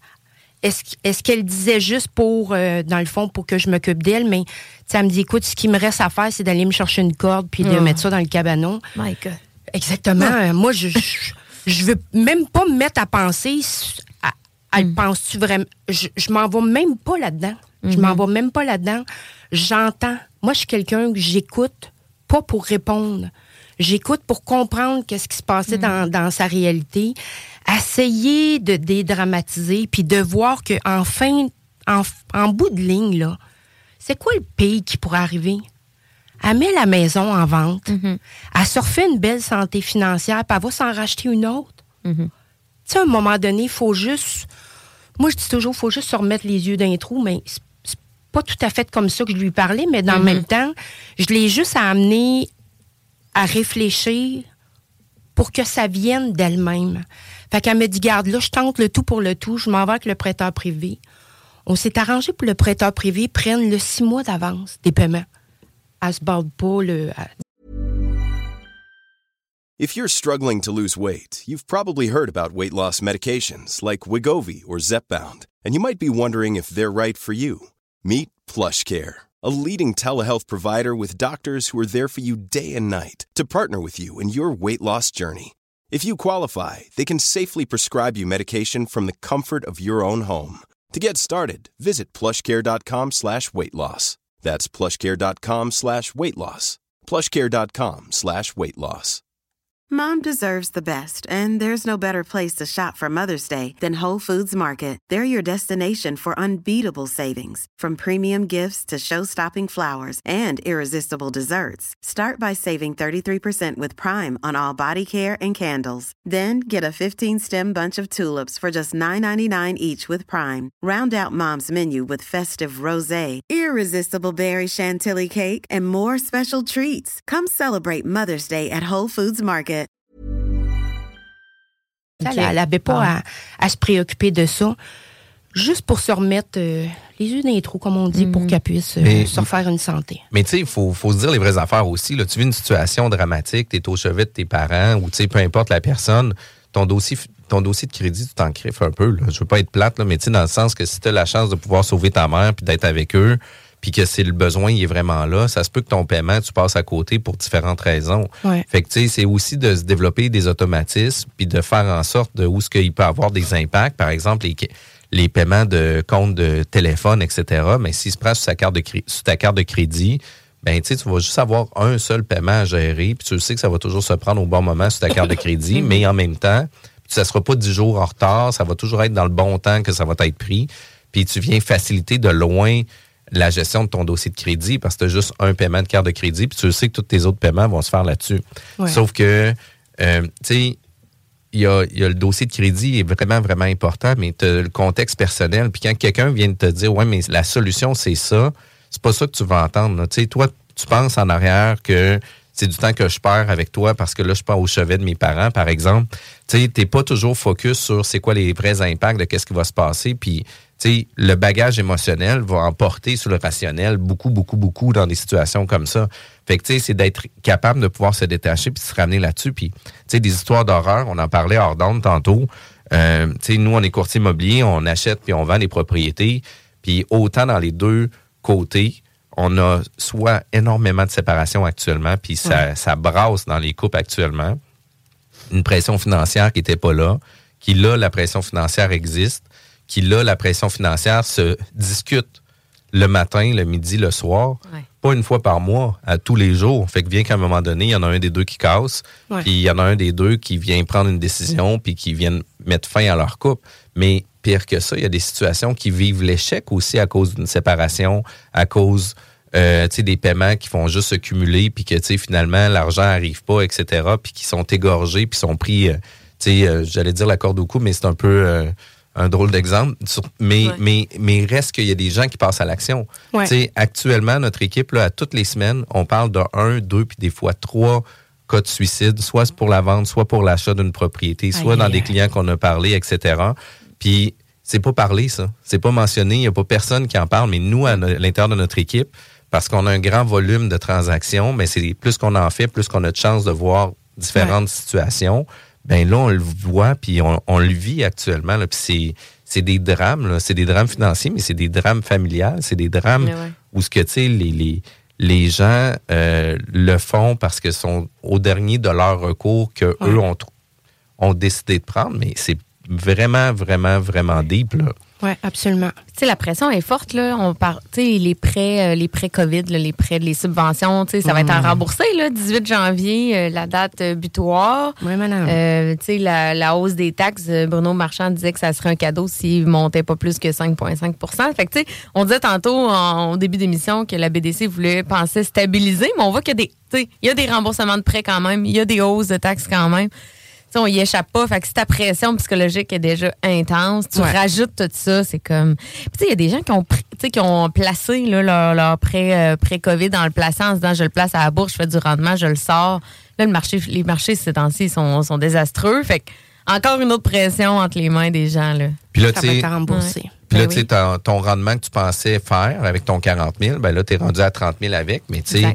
est-ce qu'elle disait juste pour, dans le fond, pour que je m'occupe d'elle, mais elle me dit, écoute, ce qui me reste à faire, c'est d'aller me chercher une corde puis de mettre ça dans le cabanon. My God. Exactement. Moi, je veux même pas me mettre à penser, penses-tu vraiment? Je m'en vais même pas là-dedans. Je m'en vais même pas là-dedans. J'entends. Moi, je suis quelqu'un que j'écoute, pas pour répondre. J'écoute pour comprendre qu'est-ce qui se passait dans sa réalité. Essayer de dédramatiser, puis de voir qu'en bout de ligne, là, c'est quoi le pays qui pourrait arriver? Elle met la maison en vente, elle se refait une belle santé financière, puis elle va s'en racheter une autre. Tu sais, à un moment donné, il faut juste... Moi, je dis toujours, il faut juste se remettre les yeux d'un trou, mais c'est pas tout à fait comme ça que je lui parlais, mais dans le même temps, je l'ai juste amené à réfléchir pour que ça vienne d'elle-même. Fait qu'elle me dit, garde là, je tente le tout pour le tout, je m'en vais avec le prêteur privé. On s'est arrangé pour le prêteur privé prenne le 6 mois d'avance des paiements. Elle se barre pas, If you're struggling to lose weight, you've probably heard about weight loss medications like Wegovy or Zepbound, and you might be wondering if they're right for you. Meet PlushCare, a leading telehealth provider with doctors who are there for you day and night to partner with you in your weight loss journey. If you qualify, they can safely prescribe you medication from the comfort of your own home. To get started, visit plushcare.com/weightloss. That's plushcare.com/weightloss. plushcare.com/weightloss. Mom deserves the best, and there's no better place to shop for Mother's Day than Whole Foods Market. They're your destination for unbeatable savings, from premium gifts to show-stopping flowers and irresistible desserts. Start by saving 33% with Prime on all body care and candles. Then get a 15-stem bunch of tulips for just $9.99 each with Prime. Round out Mom's menu with festive rosé, irresistible berry chantilly cake, and more special treats. Come celebrate Mother's Day at Whole Foods Market. Okay. Elle n'avait pas à se préoccuper de ça, juste pour se remettre les yeux dans les trous, comme on dit, pour qu'elle puisse se refaire une santé. Mais tu sais, il faut se dire les vraies affaires aussi. Là. Tu vis une situation dramatique, tu es au chevet de tes parents, ou tu sais, peu importe la personne, ton dossier de crédit, tu t'en griffes un peu. Là. Je veux pas être plate, là, mais tu sais, dans le sens que si tu as la chance de pouvoir sauver ta mère puis d'être avec eux, puis que c'est le besoin, il est vraiment là, ça se peut que ton paiement, tu passes à côté pour différentes raisons. Ouais. Fait que, tu sais, c'est aussi de se développer des automatismes puis de faire en sorte de où est-ce qu'il peut avoir des impacts. Par exemple, les paiements de compte de téléphone, etc. Mais s'il se prend sur ta carte de crédit, ben tu sais, tu vas juste avoir un seul paiement à gérer, puis tu sais que ça va toujours se prendre au bon moment sur ta carte de crédit, mais en même temps, ça ne sera pas 10 jours en retard, ça va toujours être dans le bon temps que ça va être pris, puis tu viens faciliter de loin la gestion de ton dossier de crédit parce que tu as juste un paiement de carte de crédit, puis tu sais que tous tes autres paiements vont se faire là-dessus. Ouais. Sauf que, tu sais, il y a le dossier de crédit est vraiment, vraiment important, mais tu as le contexte personnel. Puis quand quelqu'un vient de te dire, ouais, mais la solution, c'est ça, c'est pas ça que tu vas entendre. Tu sais, toi, tu penses en arrière que c'est du temps que je perds avec toi parce que là, je pars au chevet de mes parents, par exemple. Tu sais, t'es pas toujours focus sur c'est quoi les vrais impacts de qu'est-ce qui va se passer. Puis, tu sais, le bagage émotionnel va emporter sur le rationnel beaucoup, beaucoup, beaucoup dans des situations comme ça. Fait que, tu sais, c'est d'être capable de pouvoir se détacher puis se ramener là-dessus. Puis, tu sais, des histoires d'horreur, on en parlait hors d'onde tantôt. Tu sais, nous, on est courtier immobilier, on achète puis on vend des propriétés. Puis, autant dans les deux côtés, on a soit énormément de séparation actuellement, puis ça brasse dans les couples actuellement. Une pression financière qui n'était pas là, qui là, la pression financière existe, qui là, la pression financière se discute le matin, le midi, le soir, pas une fois par mois, à tous les jours. Fait que bien qu'à un moment donné, il y en a un des deux qui casse, puis il y en a un des deux qui vient prendre une décision, puis qui vient mettre fin à leur couple. Mais pire que ça, il y a des situations qui vivent l'échec aussi à cause d'une séparation, à cause des paiements qui font juste se cumuler, puis que finalement, l'argent n'arrive pas, etc., puis qui sont égorgés, puis sont pris, j'allais dire la corde au cou, mais c'est un peu un drôle d'exemple. Mais reste qu'il y a des gens qui passent à l'action. Ouais. Actuellement, notre équipe, là, à toutes les semaines, on parle de 1, 2, puis des fois 3 cas de suicide, soit pour la vente, soit pour l'achat d'une propriété, soit dans des clients qu'on a parlé, etc. Puis, c'est pas parlé, ça. C'est pas mentionné. Il n'y a pas personne qui en parle. Mais nous, à l'intérieur de notre équipe, parce qu'on a un grand volume de transactions, mais c'est plus qu'on en fait, plus qu'on a de chance de voir différentes situations. Ben là, on le voit, puis on le vit actuellement. Là, puis c'est des drames, là. C'est des drames financiers, mais c'est des drames familiales. C'est des drames où ce que tu sais, les gens le font parce qu'ils sont au dernier de leur recours qu'eux ont décidé de prendre, mais c'est vraiment, vraiment, vraiment deep, là. Oui, absolument. Tu sais, la pression est forte, là. On parle, tu sais, les prêts COVID, là, les subventions, tu sais, ça va être à rembourser, là, 18 janvier, la date butoir. Oui, madame. Tu sais, la hausse des taxes, Bruno Marchand disait que ça serait un cadeau s'il montait pas plus que 5,5 Fait que, tu sais, on disait tantôt, au début d'émission, que la BDC pensait stabiliser, mais on voit qu'il y a des remboursements de prêts quand même, il y a des hausses de taxes quand même. On y échappe pas. Fait que si ta pression psychologique est déjà intense, tu rajoutes tout ça, c'est comme... Puis tu sais, il y a des gens qui ont placé là, leur pré-COVID en le plaçant en se disant, je le place à la bourse, je fais du rendement, je le sors. Là, les marchés ces temps-ci sont désastreux. Fait que encore une autre pression entre les mains des gens, là. Puis là, ça va être remboursé. Puis là, tu sais, ton rendement que tu pensais faire avec ton 40 000, ben là, t'es rendu à 30 000 avec, mais tu sais...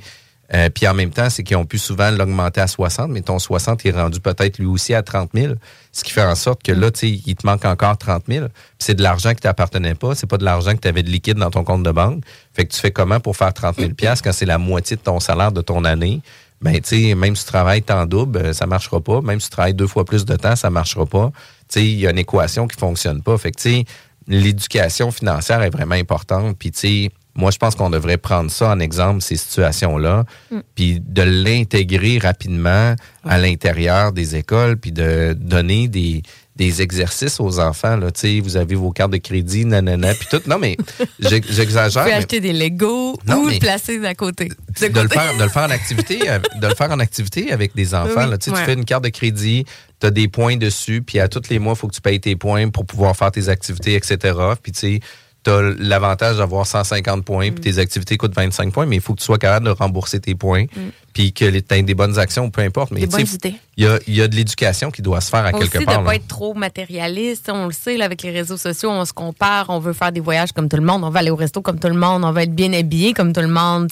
Puis en même temps, c'est qu'ils ont pu souvent l'augmenter à 60, mais ton 60 est rendu peut-être lui aussi à 30 000. Ce qui fait en sorte que là, tu sais, il te manque encore 30 000. Puis c'est de l'argent qui t'appartenait pas. C'est pas de l'argent que tu avais de liquide dans ton compte de banque. Fait que tu fais comment pour faire 30 000 $ quand c'est la moitié de ton salaire de ton année? Ben, tu sais, même si tu travailles temps double, ça marchera pas. Même si tu travailles 2 fois plus de temps, ça marchera pas. Tu sais, il y a une équation qui fonctionne pas. Fait que, tu sais, l'éducation financière est vraiment importante. Puis, tu sais, moi, je pense qu'on devrait prendre ça en exemple, ces situations-là, puis de l'intégrer rapidement à l'intérieur des écoles, puis de donner des exercices aux enfants. Là. Tu sais, vous avez vos cartes de crédit, nanana, puis tout. Non, mais j'exagère. Tu peux acheter des Legos ou le placer à côté. De le faire en activité, de le faire en activité avec des enfants. Là. Tu sais, tu fais une carte de crédit, tu as des points dessus, puis à tous les mois, il faut que tu payes tes points pour pouvoir faire tes activités, etc. Puis, tu sais, tu as l'avantage d'avoir 150 points, puis tes activités coûtent 25 points, mais il faut que tu sois capable de rembourser tes points, puis que tu aies des bonnes actions, peu importe. Mais il y a de l'éducation qui doit se faire à quelque part. Aussi, de ne pas être trop matérialiste. On le sait, là, avec les réseaux sociaux, on se compare, on veut faire des voyages comme tout le monde, on veut aller au resto comme tout le monde, on veut être bien habillé comme tout le monde.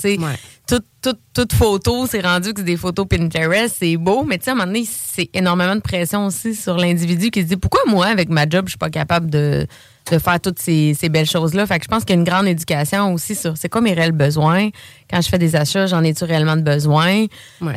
Toute photo, c'est rendu que c'est des photos Pinterest, c'est beau, mais à un moment donné, c'est énormément de pression aussi sur l'individu qui se dit « Pourquoi moi, avec ma job, je suis pas capable de faire toutes ces belles choses-là. » Fait que je pense qu'il y a une grande éducation aussi sur c'est quoi mes réels besoins. Quand je fais des achats, j'en ai-tu réellement de besoin? Moi,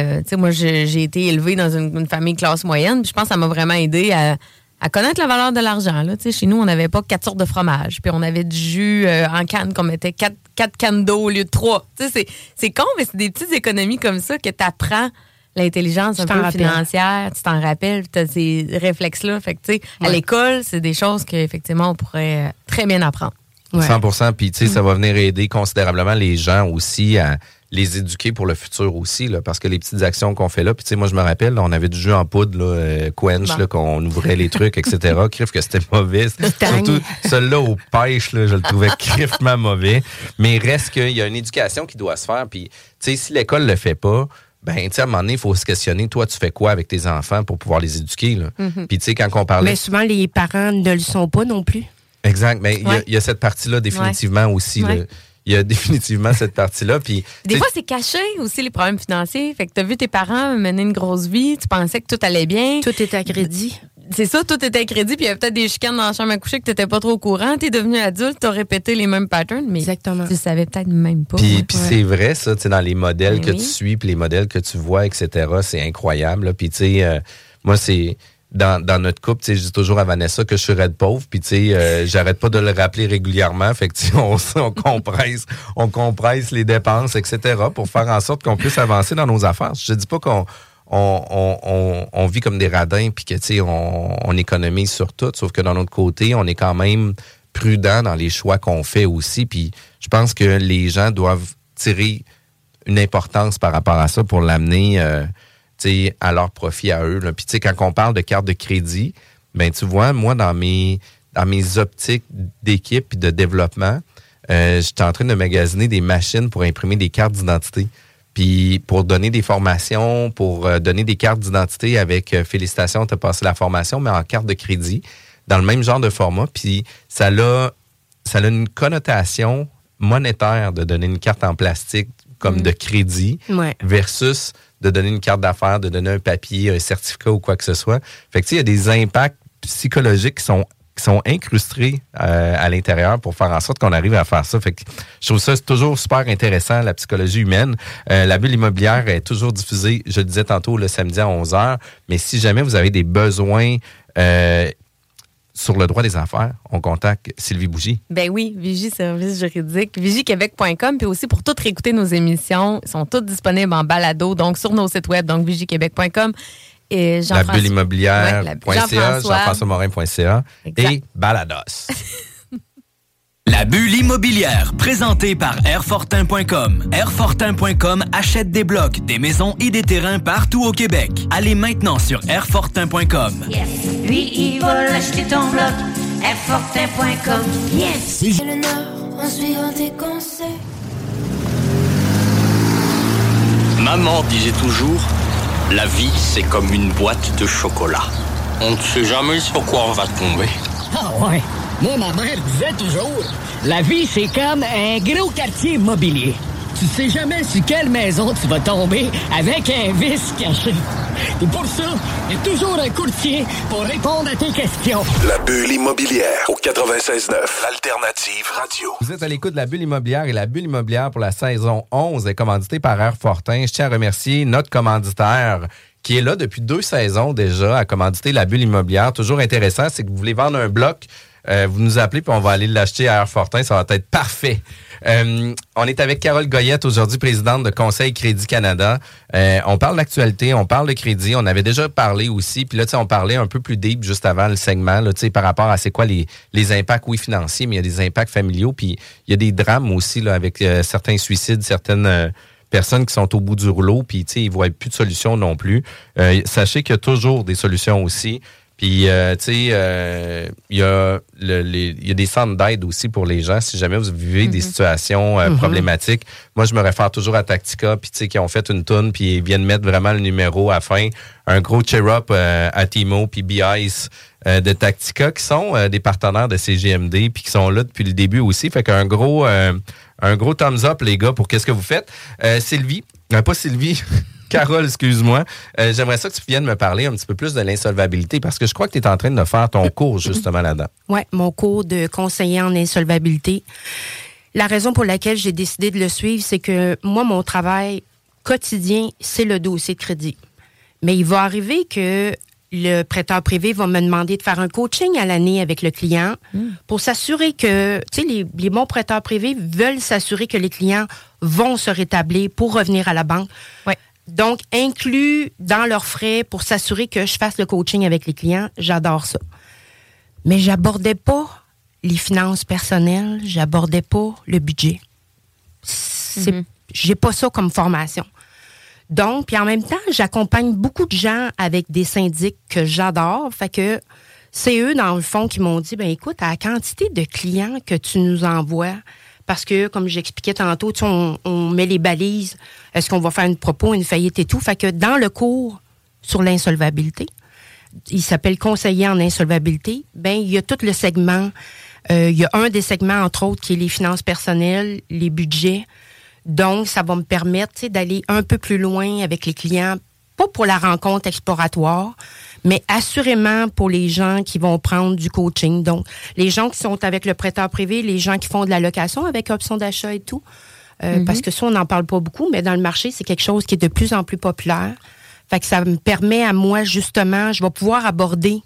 j'ai été élevée dans une famille classe moyenne, puis je pense que ça m'a vraiment aidé à connaître la valeur de l'argent. Là. Chez nous, on n'avait pas 4 sortes de fromage, puis on avait du jus en canne qu'on mettait 4 cannes d'eau au lieu de 3. C'est con, mais c'est des petites économies comme ça que tu apprends l'intelligence un peu financière, tu t'en rappelles, tu as ces réflexes-là. Fait que, tu sais, à l'école, c'est des choses qu'effectivement, on pourrait très bien apprendre. 100%. Puis, tu sais, ça va venir aider considérablement les gens aussi à les éduquer pour le futur aussi, là, parce que les petites actions qu'on fait là, puis tu sais, moi, je me rappelle, là, on avait du jus en poudre, là, Quench, là, qu'on ouvrait les trucs, etc. Crif que c'était mauvais. Surtout, celui-là aux pêches, là, je le trouvais crifement mauvais. Mais il reste qu'il y a une éducation qui doit se faire. Puis, tu sais, si l'école le fait pas, ben, tu sais, à un moment donné, il faut se questionner, toi, tu fais quoi avec tes enfants pour pouvoir les éduquer, là? Puis, tu sais, quand on parlait... Mais souvent, les parents ne le sont pas non plus. Exact. Mais il y a cette partie-là définitivement aussi, là. Il y a définitivement cette partie-là. Puis, des fois, c'est caché aussi, les problèmes financiers. Fait que tu as vu tes parents mener une grosse vie, tu pensais que tout allait bien. Tout était à crédit. C'est ça, tout était à crédit, puis il y avait peut-être des chicanes dans la chambre à coucher que tu n'étais pas trop au courant. Tu es devenu adulte, tu as répété les mêmes patterns, mais tu le savais peut-être même pas. Puis c'est vrai, ça, tu sais, dans les modèles que tu suis, puis les modèles que tu vois, etc., c'est incroyable. Là. Puis, tu sais, moi, c'est... Dans notre couple, tu sais, je dis toujours à Vanessa que je suis raide pauvre, puis tu sais, j'arrête pas de le rappeler régulièrement. Fait que on compresse les dépenses, etc., pour faire en sorte qu'on puisse avancer dans nos affaires. Je dis pas qu'on vit comme des radins, puis que tu sais, on économise sur tout, sauf que d'un autre côté, on est quand même prudent dans les choix qu'on fait aussi. Puis je pense que les gens doivent tirer une importance par rapport à ça pour l'amener à leur profit à eux. Puis, tu sais, quand on parle de carte de crédit, ben tu vois, moi, dans mes optiques d'équipe et de développement, j'étais en train de magasiner des machines pour imprimer des cartes d'identité. Puis, pour donner des formations, pour donner des cartes d'identité avec félicitations, tu as passé la formation, mais en carte de crédit, dans le même genre de format. Puis, ça a une connotation monétaire de donner une carte en plastique comme de crédit versus de donner une carte d'affaires, de donner un papier, un certificat ou quoi que ce soit. Fait que tu sais, il y a des impacts psychologiques qui sont incrustés à l'intérieur pour faire en sorte qu'on arrive à faire ça. Fait que je trouve ça toujours super intéressant, la psychologie humaine. La bulle immobilière est toujours diffusée, je le disais tantôt, le samedi à 11h. Mais si jamais vous avez des besoins sur le droit des affaires, on contacte Sylvie Bougie. Ben oui, Vigie Service Juridique, vigiequebec.com, puis aussi pour toutes réécouter nos émissions, ils sont toutes disponibles en balado, donc sur nos sites web, donc vigiequebec.com. Et la bulle immobilière.ca, Jean-François-Morin.ca et Balados. La bulle immobilière, présentée par Airfortin.com. Airfortin.com achète des blocs, des maisons et des terrains partout au Québec. Allez maintenant sur Airfortin.com. Yes. Lui, il va l'acheter ton bloc. Airfortin.com. Yes. C'est le Nord en suivant tes conseils. Maman disait toujours, la vie c'est comme une boîte de chocolat. On ne sait jamais sur quoi on va tomber. Ah ouais. Moi, ma mère disait toujours, la vie, c'est comme un gros quartier immobilier. tu sais jamais sur quelle maison tu vas tomber avec un vice caché. Et pour ça, il y a toujours un courtier pour répondre à tes questions. La Bulle immobilière au 96.9, l'alternative radio. Vous êtes à l'écoute de la Bulle immobilière et la Bulle immobilière pour la saison 11 est commanditée par Airfortin. Je tiens à remercier notre commanditaire qui est là depuis 2 saisons déjà à commanditer la Bulle immobilière. Toujours intéressant, c'est que vous voulez vendre un bloc, vous nous appelez puis on va aller l'acheter à Airfortin. Ça va être parfait. On est avec Carole Goyette aujourd'hui, présidente de Conseil Crédit Canada. On parle d'actualité, on parle de crédit. On avait déjà parlé aussi, puis là, on parlait un peu plus deep juste avant le segment, là, par rapport à c'est quoi les impacts, oui, financiers, mais il y a des impacts familiaux, puis il y a des drames aussi là, avec certains suicides, certaines personnes qui sont au bout du rouleau, puis ils ne voient plus de solution non plus. Sachez qu'il y a toujours des solutions aussi. Puis, il y a des centres d'aide aussi pour les gens. Si jamais vous vivez des situations problématiques, moi, je me réfère toujours à Tactica, puis qui ont fait une toune, puis ils viennent mettre vraiment le numéro à la fin. Un gros cheer-up à Timo, puis B-Ice de Tactica, qui sont des partenaires de CGMD, puis qui sont là depuis le début aussi. Fait qu'un gros thumbs up, les gars, pour qu'est-ce que vous faites. Sylvie, pas Sylvie... Carole, excuse-moi. J'aimerais ça que tu viennes me parler un petit peu plus de l'insolvabilité parce que je crois que tu es en train de faire ton cours justement là-dedans. Oui, mon cours de conseiller en insolvabilité. La raison pour laquelle j'ai décidé de le suivre, c'est que moi, mon travail quotidien, c'est le dossier de crédit. Mais il va arriver que le prêteur privé va me demander de faire un coaching à l'année avec le client pour s'assurer que, tu sais, les bons prêteurs privés veulent s'assurer que les clients vont se rétablir pour revenir à la banque. Ouais. Donc, inclus dans leurs frais pour s'assurer que je fasse le coaching avec les clients, j'adore ça. Mais j'abordais pas les finances personnelles, j'abordais pas le budget. J'ai pas ça comme formation. Donc, puis en même temps, j'accompagne beaucoup de gens avec des syndics que j'adore. Fait que c'est eux, dans le fond, qui m'ont dit, ben écoute, à la quantité de clients que tu nous envoies, parce que, comme j'expliquais tantôt, on met les balises. Est-ce qu'on va faire une propos, une faillite et tout? Fait que dans le cours sur l'insolvabilité, il s'appelle conseiller en insolvabilité, ben il y a tout le segment. Il y a un des segments, entre autres, qui est les finances personnelles, les budgets. Donc, ça va me permettre d'aller un peu plus loin avec les clients, pas pour la rencontre exploratoire, mais assurément pour les gens qui vont prendre du coaching. Donc, les gens qui sont avec le prêteur privé, les gens qui font de la location avec option d'achat et tout. Parce que ça, on n'en parle pas beaucoup, mais dans le marché, c'est quelque chose qui est de plus en plus populaire. Fait que ça me permet à moi, justement, je vais pouvoir aborder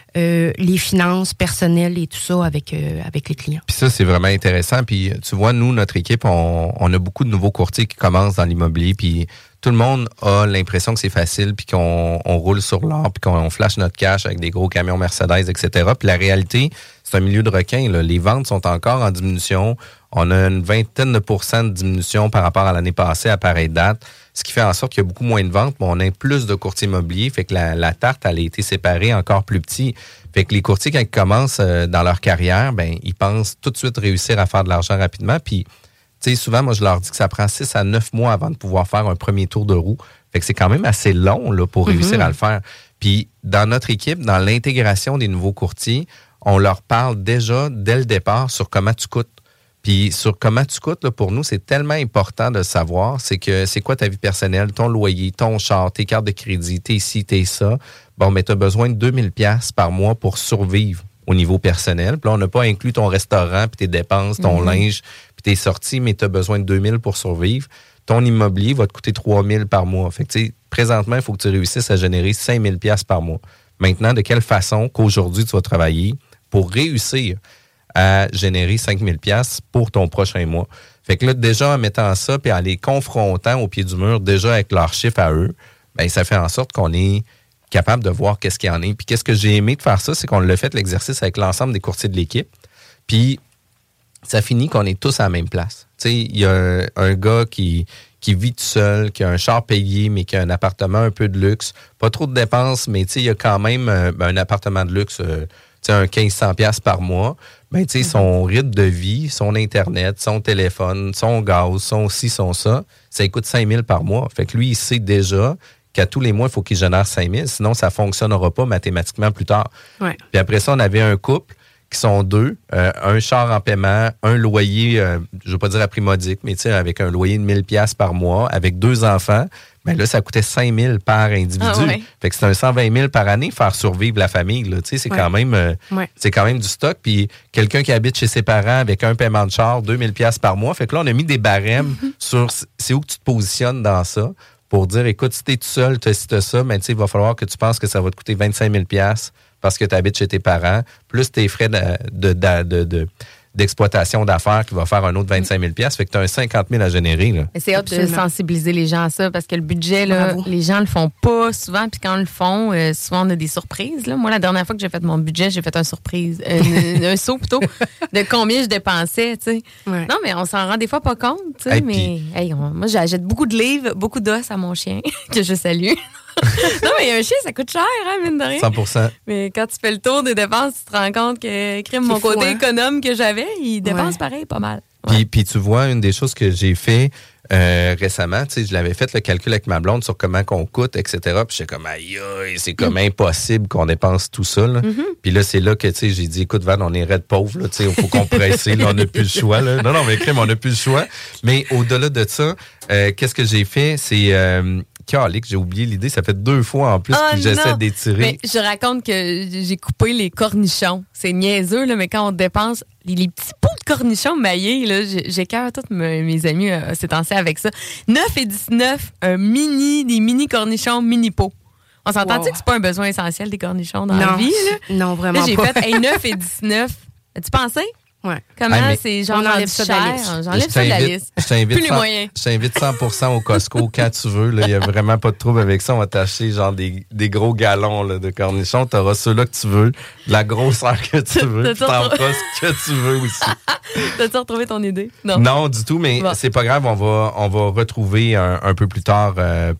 les finances personnelles et tout ça avec les clients. Puis ça, c'est vraiment intéressant. Puis tu vois, nous, notre équipe, on a beaucoup de nouveaux courtiers qui commencent dans l'immobilier. Puis tout le monde a l'impression que c'est facile, puis qu'on roule sur l'or, puis qu'on flash notre cash avec des gros camions Mercedes, etc. Puis la réalité, c'est un milieu de requins, là. Les ventes sont encore en diminution. On a une 20% de diminution par rapport à l'année passée à pareille date, ce qui fait en sorte qu'il y a beaucoup moins de ventes, mais on a plus de courtiers immobiliers, fait que la tarte, elle a été séparée encore plus petit. Fait que les courtiers, quand ils commencent dans leur carrière, ben ils pensent tout de suite réussir à faire de l'argent rapidement, puis tu sais, souvent, moi, je leur dis que ça prend 6 à 9 mois avant de pouvoir faire un premier tour de roue. Fait que c'est quand même assez long là, pour réussir à le faire. Puis, dans notre équipe, dans l'intégration des nouveaux courtiers, on leur parle déjà, dès le départ, sur comment tu coûtes. Puis, sur comment tu coûtes, là, pour nous, c'est tellement important de savoir. C'est que c'est quoi ta vie personnelle, ton loyer, ton char, tes cartes de crédit, tes ci, tes ça. Bon, mais tu as besoin de 2000 $ par mois pour survivre au niveau personnel. Puis là, on n'a pas inclus ton restaurant, puis tes dépenses, ton linge, puis tes sorties, mais tu as besoin de 2000 pour survivre. Ton immobilier va te coûter 3000 par mois. Fait que, tu sais, présentement, il faut que tu réussisses à générer 5000 $ par mois. Maintenant, de quelle façon qu'aujourd'hui tu vas travailler pour réussir à générer 5000 $ pour ton prochain mois? Fait que là, déjà, en mettant ça, puis en les confrontant au pied du mur, déjà avec leurs chiffres à eux, ben ça fait en sorte qu'on est capable de voir qu'est-ce qu'il y en est. Puis qu'est-ce que j'ai aimé de faire ça, c'est qu'on l'a fait l'exercice avec l'ensemble des courtiers de l'équipe. Puis ça finit qu'on est tous à la même place. Tu sais, il y a un gars qui vit tout seul, qui a un char payé, mais qui a un appartement un peu de luxe. Pas trop de dépenses, mais tu sais, il y a quand même un appartement de luxe, tu sais, un 1500 $ par mois. Ben, tu sais, son rythme de vie, son Internet, son téléphone, son gaz, son ci, son ça, ça coûte 5000 $ par mois. Fait que lui, il sait déjà qu'à tous les mois, il faut qu'il génère 5000, sinon ça ne fonctionnera pas mathématiquement plus tard. Ouais. Puis après ça, on avait un couple qui sont 2, un char en paiement, un loyer, je veux pas dire à prix modique, mais tu sais, avec un loyer de 1000$ par mois, avec 2 enfants, ben là, ça coûtait 5 000 par individu. Ah ouais. Fait que c'est un 120 000 par année faire survivre la famille. Là. Tu sais, c'est quand même c'est quand même du stock. Puis quelqu'un qui habite chez ses parents avec un paiement de char, 2000$ par mois. Fait que là, on a mis des barèmes sur c'est où que tu te positionnes dans ça pour dire, écoute, si t'es tout seul, tu as ça, mais tu sais, il va falloir que tu penses que ça va te coûter 25 000$ parce que tu habites chez tes parents, plus tes frais d'exploitation d'affaires qui va faire un autre 25 000$. Fait que tu as un 50 000 à générer. Là. C'est hâte de sensibiliser les gens à ça parce que le budget, là, les gens le font pas souvent. Puis quand ils le font, souvent on a des surprises. Là. Moi, la dernière fois que j'ai fait mon budget, j'ai fait un saut plutôt, de combien je dépensais. Tu sais. Non, mais on s'en rend des fois pas compte. Tu sais, mais moi, j'achète beaucoup de livres, beaucoup d'os à mon chien, que je salue. Non, mais un chien, ça coûte cher, hein, mine de rien. 100%. Mais quand tu fais le tour des dépenses, tu te rends compte que mon côté économe que j'avais, il dépense pareil pas mal. Puis tu vois, une des choses que j'ai fait récemment, tu sais, je l'avais fait le calcul avec ma blonde sur comment qu'on coûte, etc. Puis j'étais comme, aïe, c'est comme impossible qu'on dépense tout ça. Là. Puis là, c'est là que, tu sais, j'ai dit, écoute, Van, on est raide pauvre, tu sais, il faut compresser, là, on n'a plus le choix. Là. Non, mais crème, on n'a plus le choix. Mais au-delà de ça, qu'est-ce que j'ai fait? C'est... j'ai oublié l'idée, ça fait 2 fois en plus que j'essaie d'étirer. Mais je raconte que j'ai coupé les cornichons. C'est niaiseux, là, mais quand on dépense les petits pots de cornichons maillés, là, j'écœure tous mes amis ces temps-ci avec ça. 9,19 $, des mini cornichons mini pots. On s'entend-tu que c'est pas un besoin essentiel des cornichons dans la vie? Là? Non, vraiment là, j'ai pas. J'ai fait 9,19 $. As-tu pensé? Ouais. Comment c'est genre enlève ça de la liste. J'enlève ça de la liste. Je t'invite 100% au Costco quand tu veux. Il n'y a vraiment pas de trouble avec ça. On va t'acheter genre des gros galons là, de cornichons. Tu auras ceux-là que tu veux, la grosseur que tu veux. Tu t'en feras ce que tu veux aussi. T'as-tu retrouvé ton idée? Non, du tout, mais c'est pas grave. On va retrouver un peu plus tard.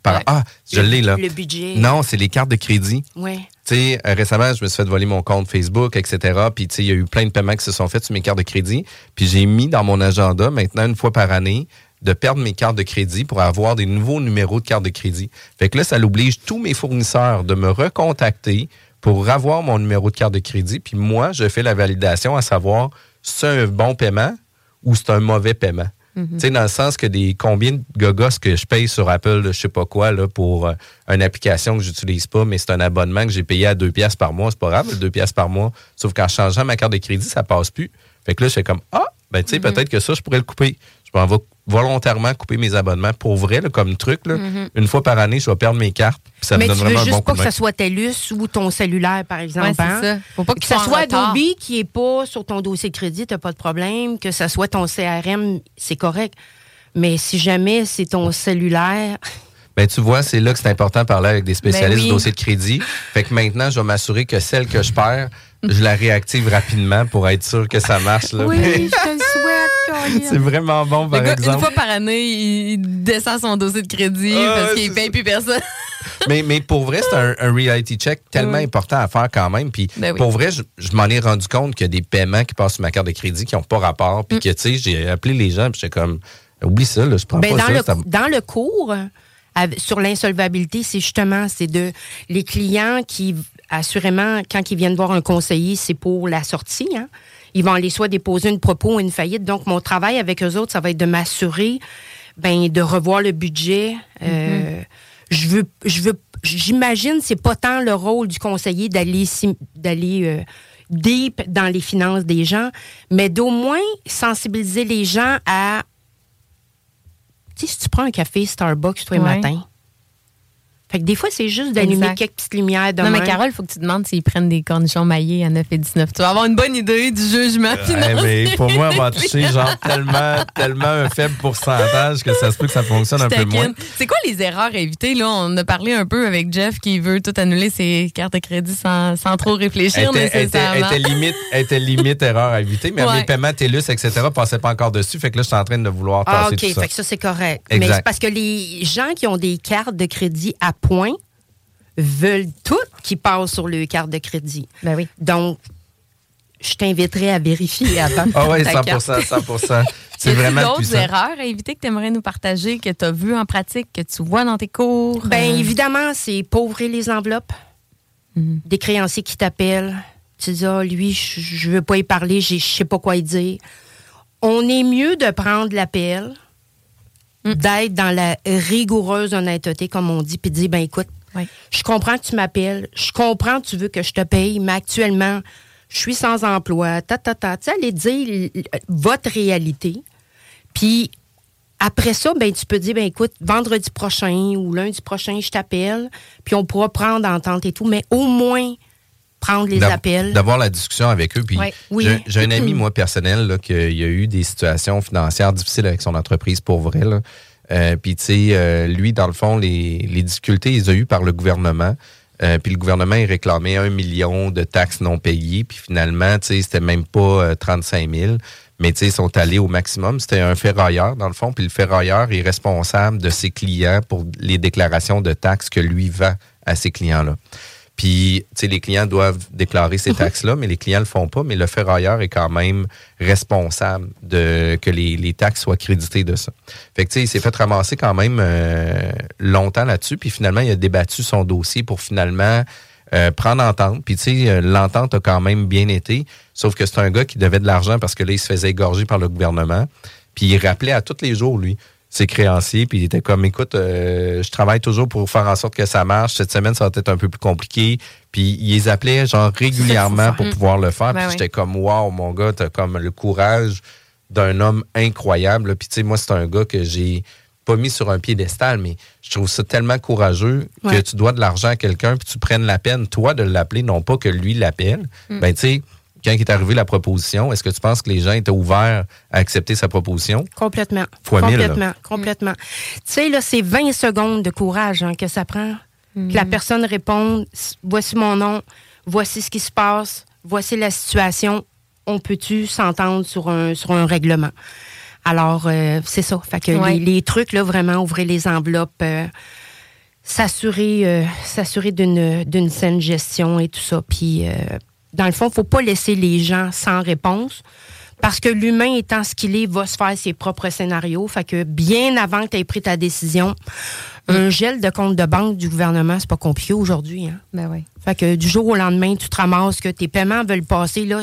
Je l'ai là. Le budget. Non, c'est les cartes de crédit. Oui. Tu sais, récemment, je me suis fait voler mon compte Facebook, etc. Puis, tu sais, il y a eu plein de paiements qui se sont faits sur mes cartes de crédit. Puis, j'ai mis dans mon agenda, maintenant, une fois par année, de perdre mes cartes de crédit pour avoir des nouveaux numéros de cartes de crédit. Fait que là, ça l'oblige tous mes fournisseurs de me recontacter pour avoir mon numéro de carte de crédit. Puis, moi, je fais la validation à savoir si c'est un bon paiement ou c'est un mauvais paiement. Tu sais, dans le sens que combien de gogos que je paye sur Apple, je sais pas quoi, là, pour une application que j'utilise pas, mais c'est un abonnement que j'ai payé à 2$ par mois. C'est pas grave, 2$ par mois. Sauf qu'en changeant ma carte de crédit, ça passe plus. Fait que là, je fais comme, tu sais, peut-être que ça, je pourrais le couper. Je m'en vais volontairement couper mes abonnements pour vrai, là, comme truc. Là. Une fois par année, je vais perdre mes cartes. Ça me donne vraiment un bon coup de main. Mais tu veux juste pas que ça soit TELUS ou ton cellulaire, par exemple. Ouais, c'est ça. Faut pas que ça soit Adobe qui est pas sur ton dossier de crédit, t'as pas de problème. Que ça soit ton CRM, c'est correct. Mais si jamais c'est ton cellulaire... Ben, tu vois, c'est là que c'est important de parler avec des spécialistes du dossier de crédit. Fait que maintenant, je vais m'assurer que celle que je perds, je la réactive rapidement pour être sûr que ça marche. Là. Oui, je te le souhaite. C'est vraiment bon, par exemple. Une fois par année, il descend son dossier de crédit parce qu'il paye plus personne. mais pour vrai, c'est un reality check tellement important à faire quand même. Puis pour vrai, je m'en ai rendu compte qu'il y a des paiements qui passent sur ma carte de crédit qui n'ont pas rapport. Puis que, tu sais, j'ai appelé les gens puis j'étais comme, oublie ça, là, je prends pas ça. Dans le cours... sur l'insolvabilité, c'est de les clients qui, assurément, quand ils viennent voir un conseiller, c'est pour la sortie. Hein? Ils vont aller soit déposer une propos ou une faillite. Donc, mon travail avec eux autres, ça va être de m'assurer de revoir le budget. J'imagine, c'est pas tant le rôle du conseiller d'aller deep dans les finances des gens, mais d'au moins sensibiliser les gens à... Tu sais, si tu prends un café Starbucks tous les matins, fait que des fois, c'est juste d'allumer quelques petites lumières de Non, mais Carole, il faut que tu demandes s'ils prennent des cornichons maillés à 9,19 $. Tu vas avoir une bonne idée du jugement financier. Mais pour moi, on va toucher genre tellement un faible pourcentage que ça se peut que ça fonctionne un peu moins. C'est quoi les erreurs à éviter? Là, on a parlé un peu avec Jeff qui veut tout annuler ses cartes de crédit sans trop réfléchir nécessairement. Elle était limite erreur à éviter, mais mes paiements TELUS, etc., ne passaient pas encore dessus. Fait que là, je suis en train de vouloir tasser tout ça. Fait que ça, c'est correct. Exact. Mais c'est parce que les gens qui ont des cartes de crédit à points veulent toutes qui passent sur le carte de crédit. Ben oui. Donc, je t'inviterai à vérifier avant. Ah oui, 100%. C'est vraiment d'autres puissant. erreurs à éviter que tu aimerais nous partager, que tu as vues en pratique, que tu vois dans tes cours? Bien, évidemment, c'est pas ouvrir les enveloppes. Des créanciers qui t'appellent. Tu dis, lui, je veux pas y parler, je sais pas quoi y dire. On est mieux de prendre l'appel, d'être dans la rigoureuse honnêteté, comme on dit, puis de dire, écoute, je comprends que tu m'appelles, je comprends que tu veux que je te paye, mais actuellement, je suis sans emploi, Tu sais, aller dire votre réalité. Puis après ça, tu peux dire, écoute, vendredi prochain ou lundi prochain, je t'appelle, puis on pourra prendre entente et tout, mais au moins prendre les appels. D'avoir la discussion avec eux. Puis j'ai un ami, moi, personnel, là, qui a eu des situations financières difficiles avec son entreprise, pour vrai, là. Puis, tu sais, lui, dans le fond, les difficultés, il les a eues par le gouvernement. Puis le gouvernement, il réclamait 1 million de taxes non payées. Puis finalement, tu sais, c'était même pas 35 000. Mais tu sais, ils sont allés au maximum. C'était un ferrailleur, dans le fond. Puis le ferrailleur est responsable de ses clients pour les déclarations de taxes que lui vend à ses clients-là. Puis, tu sais, les clients doivent déclarer ces taxes-là, mais les clients le font pas. Mais le ferrailleur est quand même responsable de que les taxes soient créditées de ça. Fait que, tu sais, il s'est fait ramasser quand même longtemps là-dessus. Puis finalement, il a débattu son dossier pour finalement prendre entente. Puis, tu sais, l'entente a quand même bien été. Sauf que c'est un gars qui devait de l'argent parce que là, il se faisait égorger par le gouvernement. Puis, il rappelait à tous les jours, lui, ses créanciers, puis il était comme, écoute, je travaille toujours pour faire en sorte que ça marche. Cette semaine, ça va être un peu plus compliqué. Puis il les appelait genre régulièrement pour pouvoir le faire. Puis j'étais comme, wow, mon gars, t'as comme le courage d'un homme incroyable. Puis tu sais, moi, c'est un gars que j'ai pas mis sur un piédestal, mais je trouve ça tellement courageux que tu dois de l'argent à quelqu'un, puis tu prennes la peine, toi, de l'appeler, non pas que lui l'appelle. Tu sais, quand il est arrivé la proposition, est-ce que tu penses que les gens étaient ouverts à accepter sa proposition? Complètement. Fois Complètement. Tu sais, là, c'est 20 secondes de courage que ça prend. Que la personne réponde, voici mon nom, voici ce qui se passe, voici la situation. On peut-tu s'entendre sur un règlement? Alors, c'est ça. Fait que les trucs, là, vraiment, ouvrir les enveloppes, s'assurer d'une saine gestion et tout ça. Puis, dans le fond, il ne faut pas laisser les gens sans réponse parce que l'humain étant ce qu'il est, va se faire ses propres scénarios. Fait que bien avant que tu aies pris ta décision, un gel de compte de banque du gouvernement, c'est pas compliqué aujourd'hui. Hein? Ben oui. Fait que du jour au lendemain, tu te ramasses que tes paiements veulent passer. Là,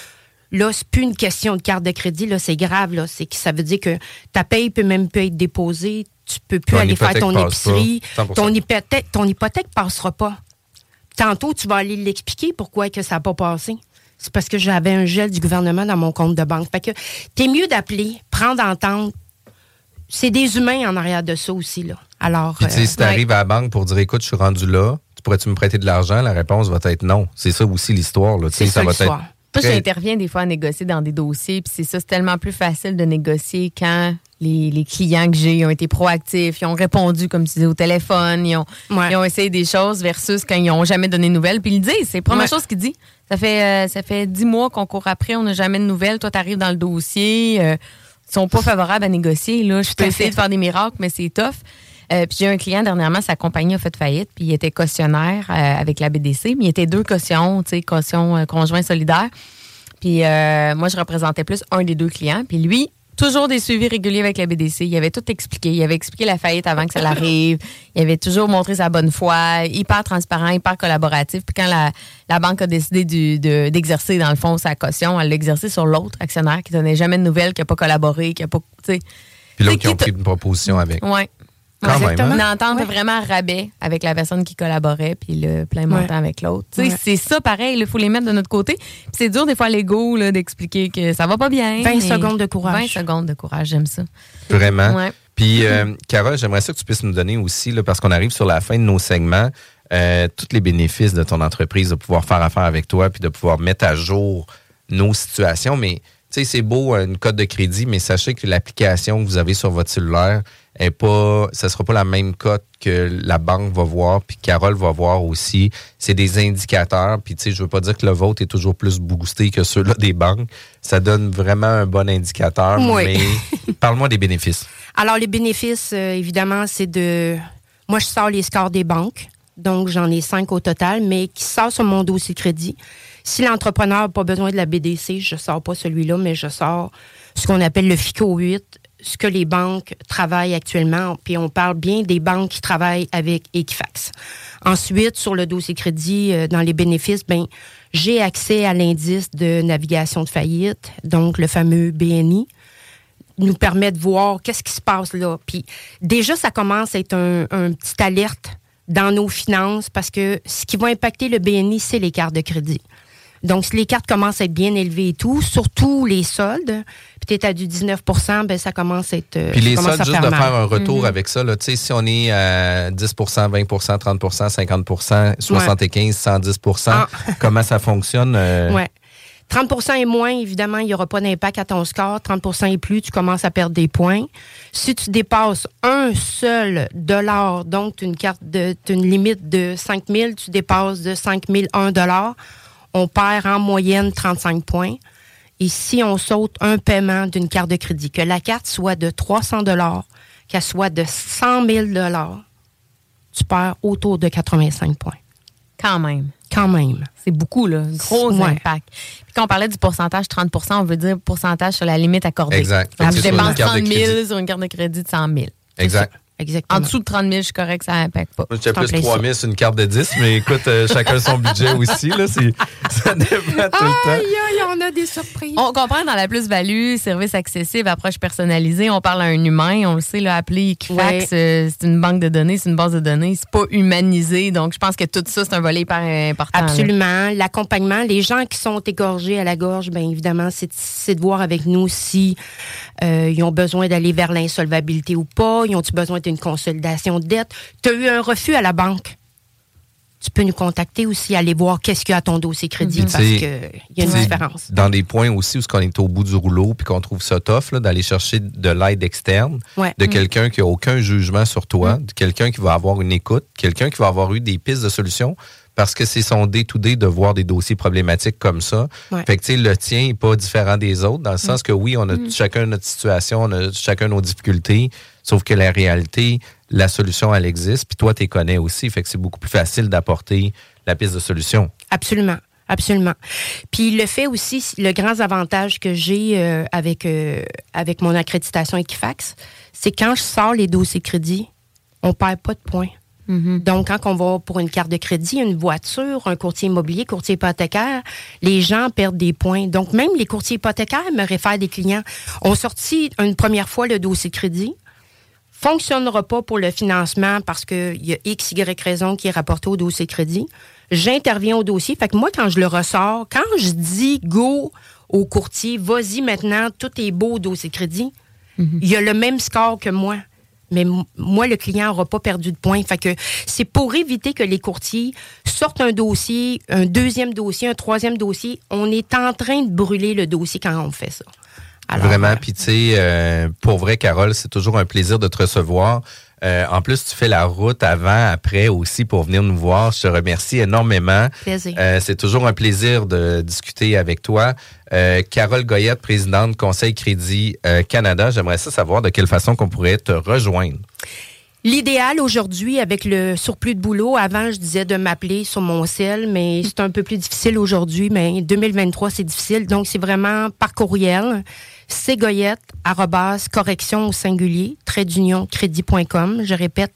c'est plus une question de carte de crédit. Là, c'est grave. Là. C'est que ça veut dire que ta paye peut même plus être déposée. Tu peux plus aller faire ton épicerie. Ton hypothèque passera pas. Tantôt, tu vas aller l'expliquer pourquoi que ça n'a pas passé. C'est parce que j'avais un gel du gouvernement dans mon compte de banque. Fait que t'es mieux d'appeler, prendre entente. C'est des humains en arrière de ça aussi, là. Alors, puis, tu sais, si tu arrives à la banque pour dire, écoute, je suis rendu là, pourrais-tu me prêter de l'argent? La réponse va être non. C'est ça aussi l'histoire, là. C'est ça, l'histoire. Moi, j'interviens des fois à négocier dans des dossiers, puis c'est tellement plus facile de négocier quand les clients que j'ai ont été proactifs, ils ont répondu, comme tu dis, au téléphone, ils ont essayé des choses versus quand ils n'ont jamais donné de nouvelles. Puis ils le disent, c'est la première chose qu'ils disent. Ça fait 10 mois qu'on court après, on n'a jamais de nouvelles. Toi, tu arrives dans le dossier, ils sont pas favorables à négocier. Là. Je peux essayer de faire des miracles, mais c'est tough. Puis j'ai un client dernièrement, sa compagnie a fait faillite, puis il était cautionnaire avec la BDC, mais il était 2 cautions, tu sais, caution conjoint solidaire. Puis moi, je représentais plus un des 2 clients. Puis lui, toujours des suivis réguliers avec la BDC. Il avait tout expliqué. Il avait expliqué la faillite avant que ça l'arrive. Il avait toujours montré sa bonne foi, hyper transparent, hyper collaboratif. Puis quand la banque a décidé d'exercer, dans le fond, sa caution, elle l'a exercé sur l'autre actionnaire qui donnait jamais de nouvelles, qui n'a pas collaboré, qui n'a pas, tu sais. Puis l'autre qui ont pris une proposition avec. Oui. Exactement. Une entente vraiment à rabais avec la personne qui collaborait, puis le plein montant avec l'autre. C'est ça pareil, il faut les mettre de notre côté. Puis c'est dur des fois à l'ego d'expliquer que ça va pas bien. 20 secondes de courage. 20 secondes de courage, j'aime ça. Vraiment. Ouais. Puis, Cara, j'aimerais ça que tu puisses nous donner aussi, là, parce qu'on arrive sur la fin de nos segments, tous les bénéfices de ton entreprise, de pouvoir faire affaire avec toi, puis de pouvoir mettre à jour nos situations. Mais, tu sais, c'est beau, une cote de crédit, mais sachez que l'application que vous avez sur votre cellulaire, ça sera pas la même cote que la banque va voir, puis Carole va voir aussi. C'est des indicateurs, puis tu sais, je veux pas dire que le vôtre est toujours plus boosté que ceux-là des banques. Ça donne vraiment un bon indicateur, mais parle-moi des bénéfices. Alors, les bénéfices, évidemment, c'est moi, je sors les scores des banques, donc j'en ai 5 au total, mais qui sortent sur mon dossier de crédit. Si l'entrepreneur n'a pas besoin de la BDC, je sors pas celui-là, mais je sors ce qu'on appelle le FICO 8, ce que les banques travaillent actuellement, puis on parle bien des banques qui travaillent avec Equifax. Ensuite, sur le dossier crédit, dans les bénéfices, j'ai accès à l'indice de navigation de faillite, donc le fameux BNI, nous permet de voir qu'est-ce qui se passe là. Puis déjà, ça commence à être un petit alerte dans nos finances parce que ce qui va impacter le BNI, c'est les cartes de crédit. Donc, si les cartes commencent à être bien élevées et tout, surtout les soldes, peut-être à du 19 %, ça commence à être. Puis les soldes, juste de faire un retour avec ça, là, tu sais, si on est à 10 20 30 50 75 110 comment ça fonctionne? Oui. 30 % et moins, évidemment, il n'y aura pas d'impact à ton score. 30 % et plus, tu commences à perdre des points. Si tu dépasses un seul $, donc tu as une limite de 5 000, tu dépasses de 5 000 $, on perd en moyenne 35 points. Et si on saute un paiement d'une carte de crédit, que la carte soit de 300 $, qu'elle soit de 100 000 $, tu perds autour de 85 points. Quand même. C'est beaucoup, là. Gros impact. Puis quand on parlait du pourcentage 30 %, on veut dire pourcentage sur la limite accordée. Exact. Je dépense 30 000 sur une carte de crédit de 100 000. Exact. Exactement. En dessous de 30 000, je suis correct, ça n'impacte pas. Moi, j'étais plus 3 000 sur une carte de 10, mais écoute, chacun son budget aussi. Là, ça dépend tout le temps. Aïe, on a des surprises. On comprend dans la plus-value, service accessible, approche personnalisée. On parle à un humain, on le sait, là, appeler Equifax, c'est une banque de données, c'est une base de données. C'est pas humanisé. Donc, je pense que tout ça, c'est un volet hyper important. Absolument. Là. L'accompagnement, les gens qui sont égorgés à la gorge, bien évidemment, c'est de voir avec nous si ils ont besoin d'aller vers l'insolvabilité ou pas. Ils ont-ils besoin d'une consolidation de dette? Tu as eu un refus à la banque. Tu peux nous contacter aussi, aller voir qu'est-ce qu'il y a à ton dossier crédit parce qu'il y a une différence. Dans des points aussi où on est au bout du rouleau puis qu'on trouve ça tough, là, d'aller chercher de l'aide externe, de quelqu'un qui n'a aucun jugement sur toi, de quelqu'un qui va avoir une écoute, quelqu'un qui va avoir eu des pistes de solutions parce que c'est son day-to-day de voir des dossiers problématiques comme ça. Fait que, tu sais, le tien n'est pas différent des autres dans le sens que oui, on a chacun notre situation, on a chacun nos difficultés, sauf que la réalité, la solution, elle existe, puis toi, tu les connais aussi, fait que c'est beaucoup plus facile d'apporter la piste de solution. Absolument. Absolument. Puis le fait aussi, le grand avantage que j'ai avec mon accréditation Equifax, c'est quand je sors les dossiers crédit, on perd pas de points. Donc, quand on va pour une carte de crédit, une voiture, un courtier immobilier, courtier hypothécaire, les gens perdent des points. Donc, même les courtiers hypothécaires me réfèrent des clients. On sortit une première fois le dossier crédit, fonctionnera pas pour le financement parce qu'il y a X, Y raison qui est rapporté au dossier crédit. J'interviens au dossier. Fait que moi, quand je le ressors, quand je dis go au courtier, vas-y maintenant, tout est beau au dossier crédit, il y a le même score que moi. Mais moi, le client n'aura pas perdu de points. Fait que c'est pour éviter que les courtiers sortent un dossier, un deuxième dossier, un troisième dossier. On est en train de brûler le dossier quand on fait ça. Alors, vraiment, puis tu sais, pour vrai, Carole, c'est toujours un plaisir de te recevoir. En plus, tu fais la route avant, après aussi pour venir nous voir. Je te remercie énormément. Plaisir. C'est toujours un plaisir de discuter avec toi. Carole Goyette, présidente Conseil Crédit Canada. J'aimerais savoir de quelle façon qu'on pourrait te rejoindre. L'idéal aujourd'hui, avec le surplus de boulot, avant, je disais de m'appeler sur mon cell, mais c'est un peu plus difficile aujourd'hui. Mais 2023, c'est difficile. Donc, c'est vraiment par courriel. cgoyette@correction au singulier, _crédit.com. Je répète,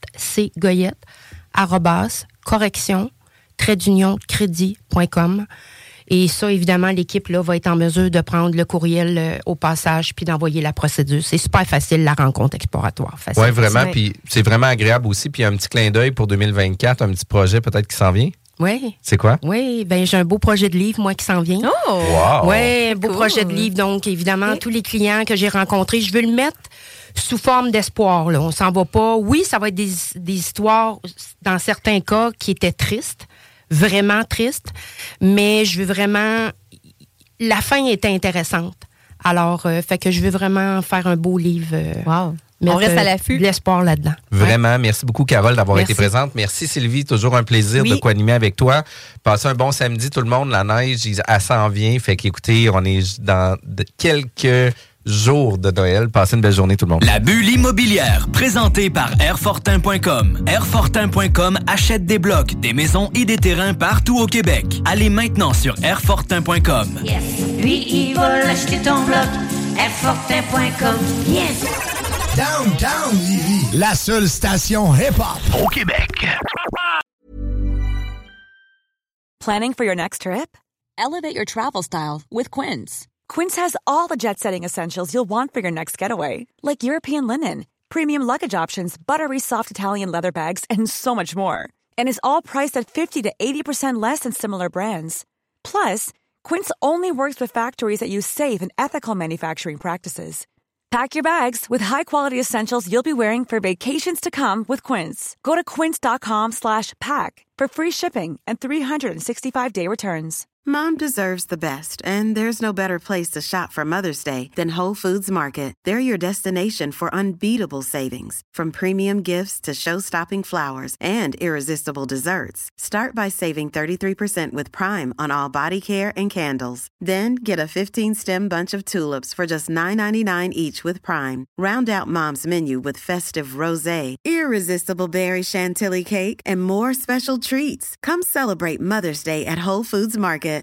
cgoyette@correction, _crédit.com. Et ça, évidemment, l'équipe là va être en mesure de prendre le courriel au passage puis d'envoyer la procédure. C'est super facile, la rencontre exploratoire. Oui, vraiment. Puis c'est vraiment agréable aussi. Puis un petit clin d'œil pour 2024, un petit projet peut-être qui s'en vient. Oui. C'est quoi? Oui, ben j'ai un beau projet de livre, moi, qui s'en vient. Oh! Wow! Oui, un beau projet de livre. Donc, évidemment, tous les clients que j'ai rencontrés, je veux le mettre sous forme d'espoir. Là. On s'en va pas. Oui, ça va être des histoires, dans certains cas, qui étaient tristes. Vraiment triste, mais je veux vraiment... La fin était intéressante. Alors, fait que je veux vraiment faire un beau livre. Wow. On reste à l'affût. De l'espoir là-dedans. Vraiment. Merci beaucoup, Carole, d'avoir été présente. Merci, Sylvie. Toujours un plaisir de co-animer avec toi. Passez un bon samedi, tout le monde. La neige, elle s'en vient. Fait qu'écoutez, on est dans quelques jours de Noël. Passez une belle journée, tout le monde. La bulle immobilière, présentée par Airfortin.com. Airfortin.com achète des blocs, des maisons et des terrains partout au Québec. Allez maintenant sur Airfortin.com. Yes. Lui, il va l'acheter ton bloc. Airfortin.com. Yes. Downtown Lévis, la seule station hip-hop au Québec. Planning for your next trip? Elevate your travel style with Quince. Quince has all the jet-setting essentials you'll want for your next getaway, like European linen, premium luggage options, buttery soft Italian leather bags, and so much more. And is all priced at 50 to 80% less than similar brands. Plus, Quince only works with factories that use safe and ethical manufacturing practices. Pack your bags with high-quality essentials you'll be wearing for vacations to come with Quince. Go to quince.com/pack for free shipping and 365-day returns. Mom deserves the best, and there's no better place to shop for Mother's Day than Whole Foods Market. They're your destination for unbeatable savings, from premium gifts to show-stopping flowers and irresistible desserts. Start by saving 33% with Prime on all body care and candles. Then get a 15-stem bunch of tulips for just $9.99 each with Prime. Round out Mom's menu with festive rosé, irresistible berry chantilly cake, and more special treats. Come celebrate Mother's Day at Whole Foods Market.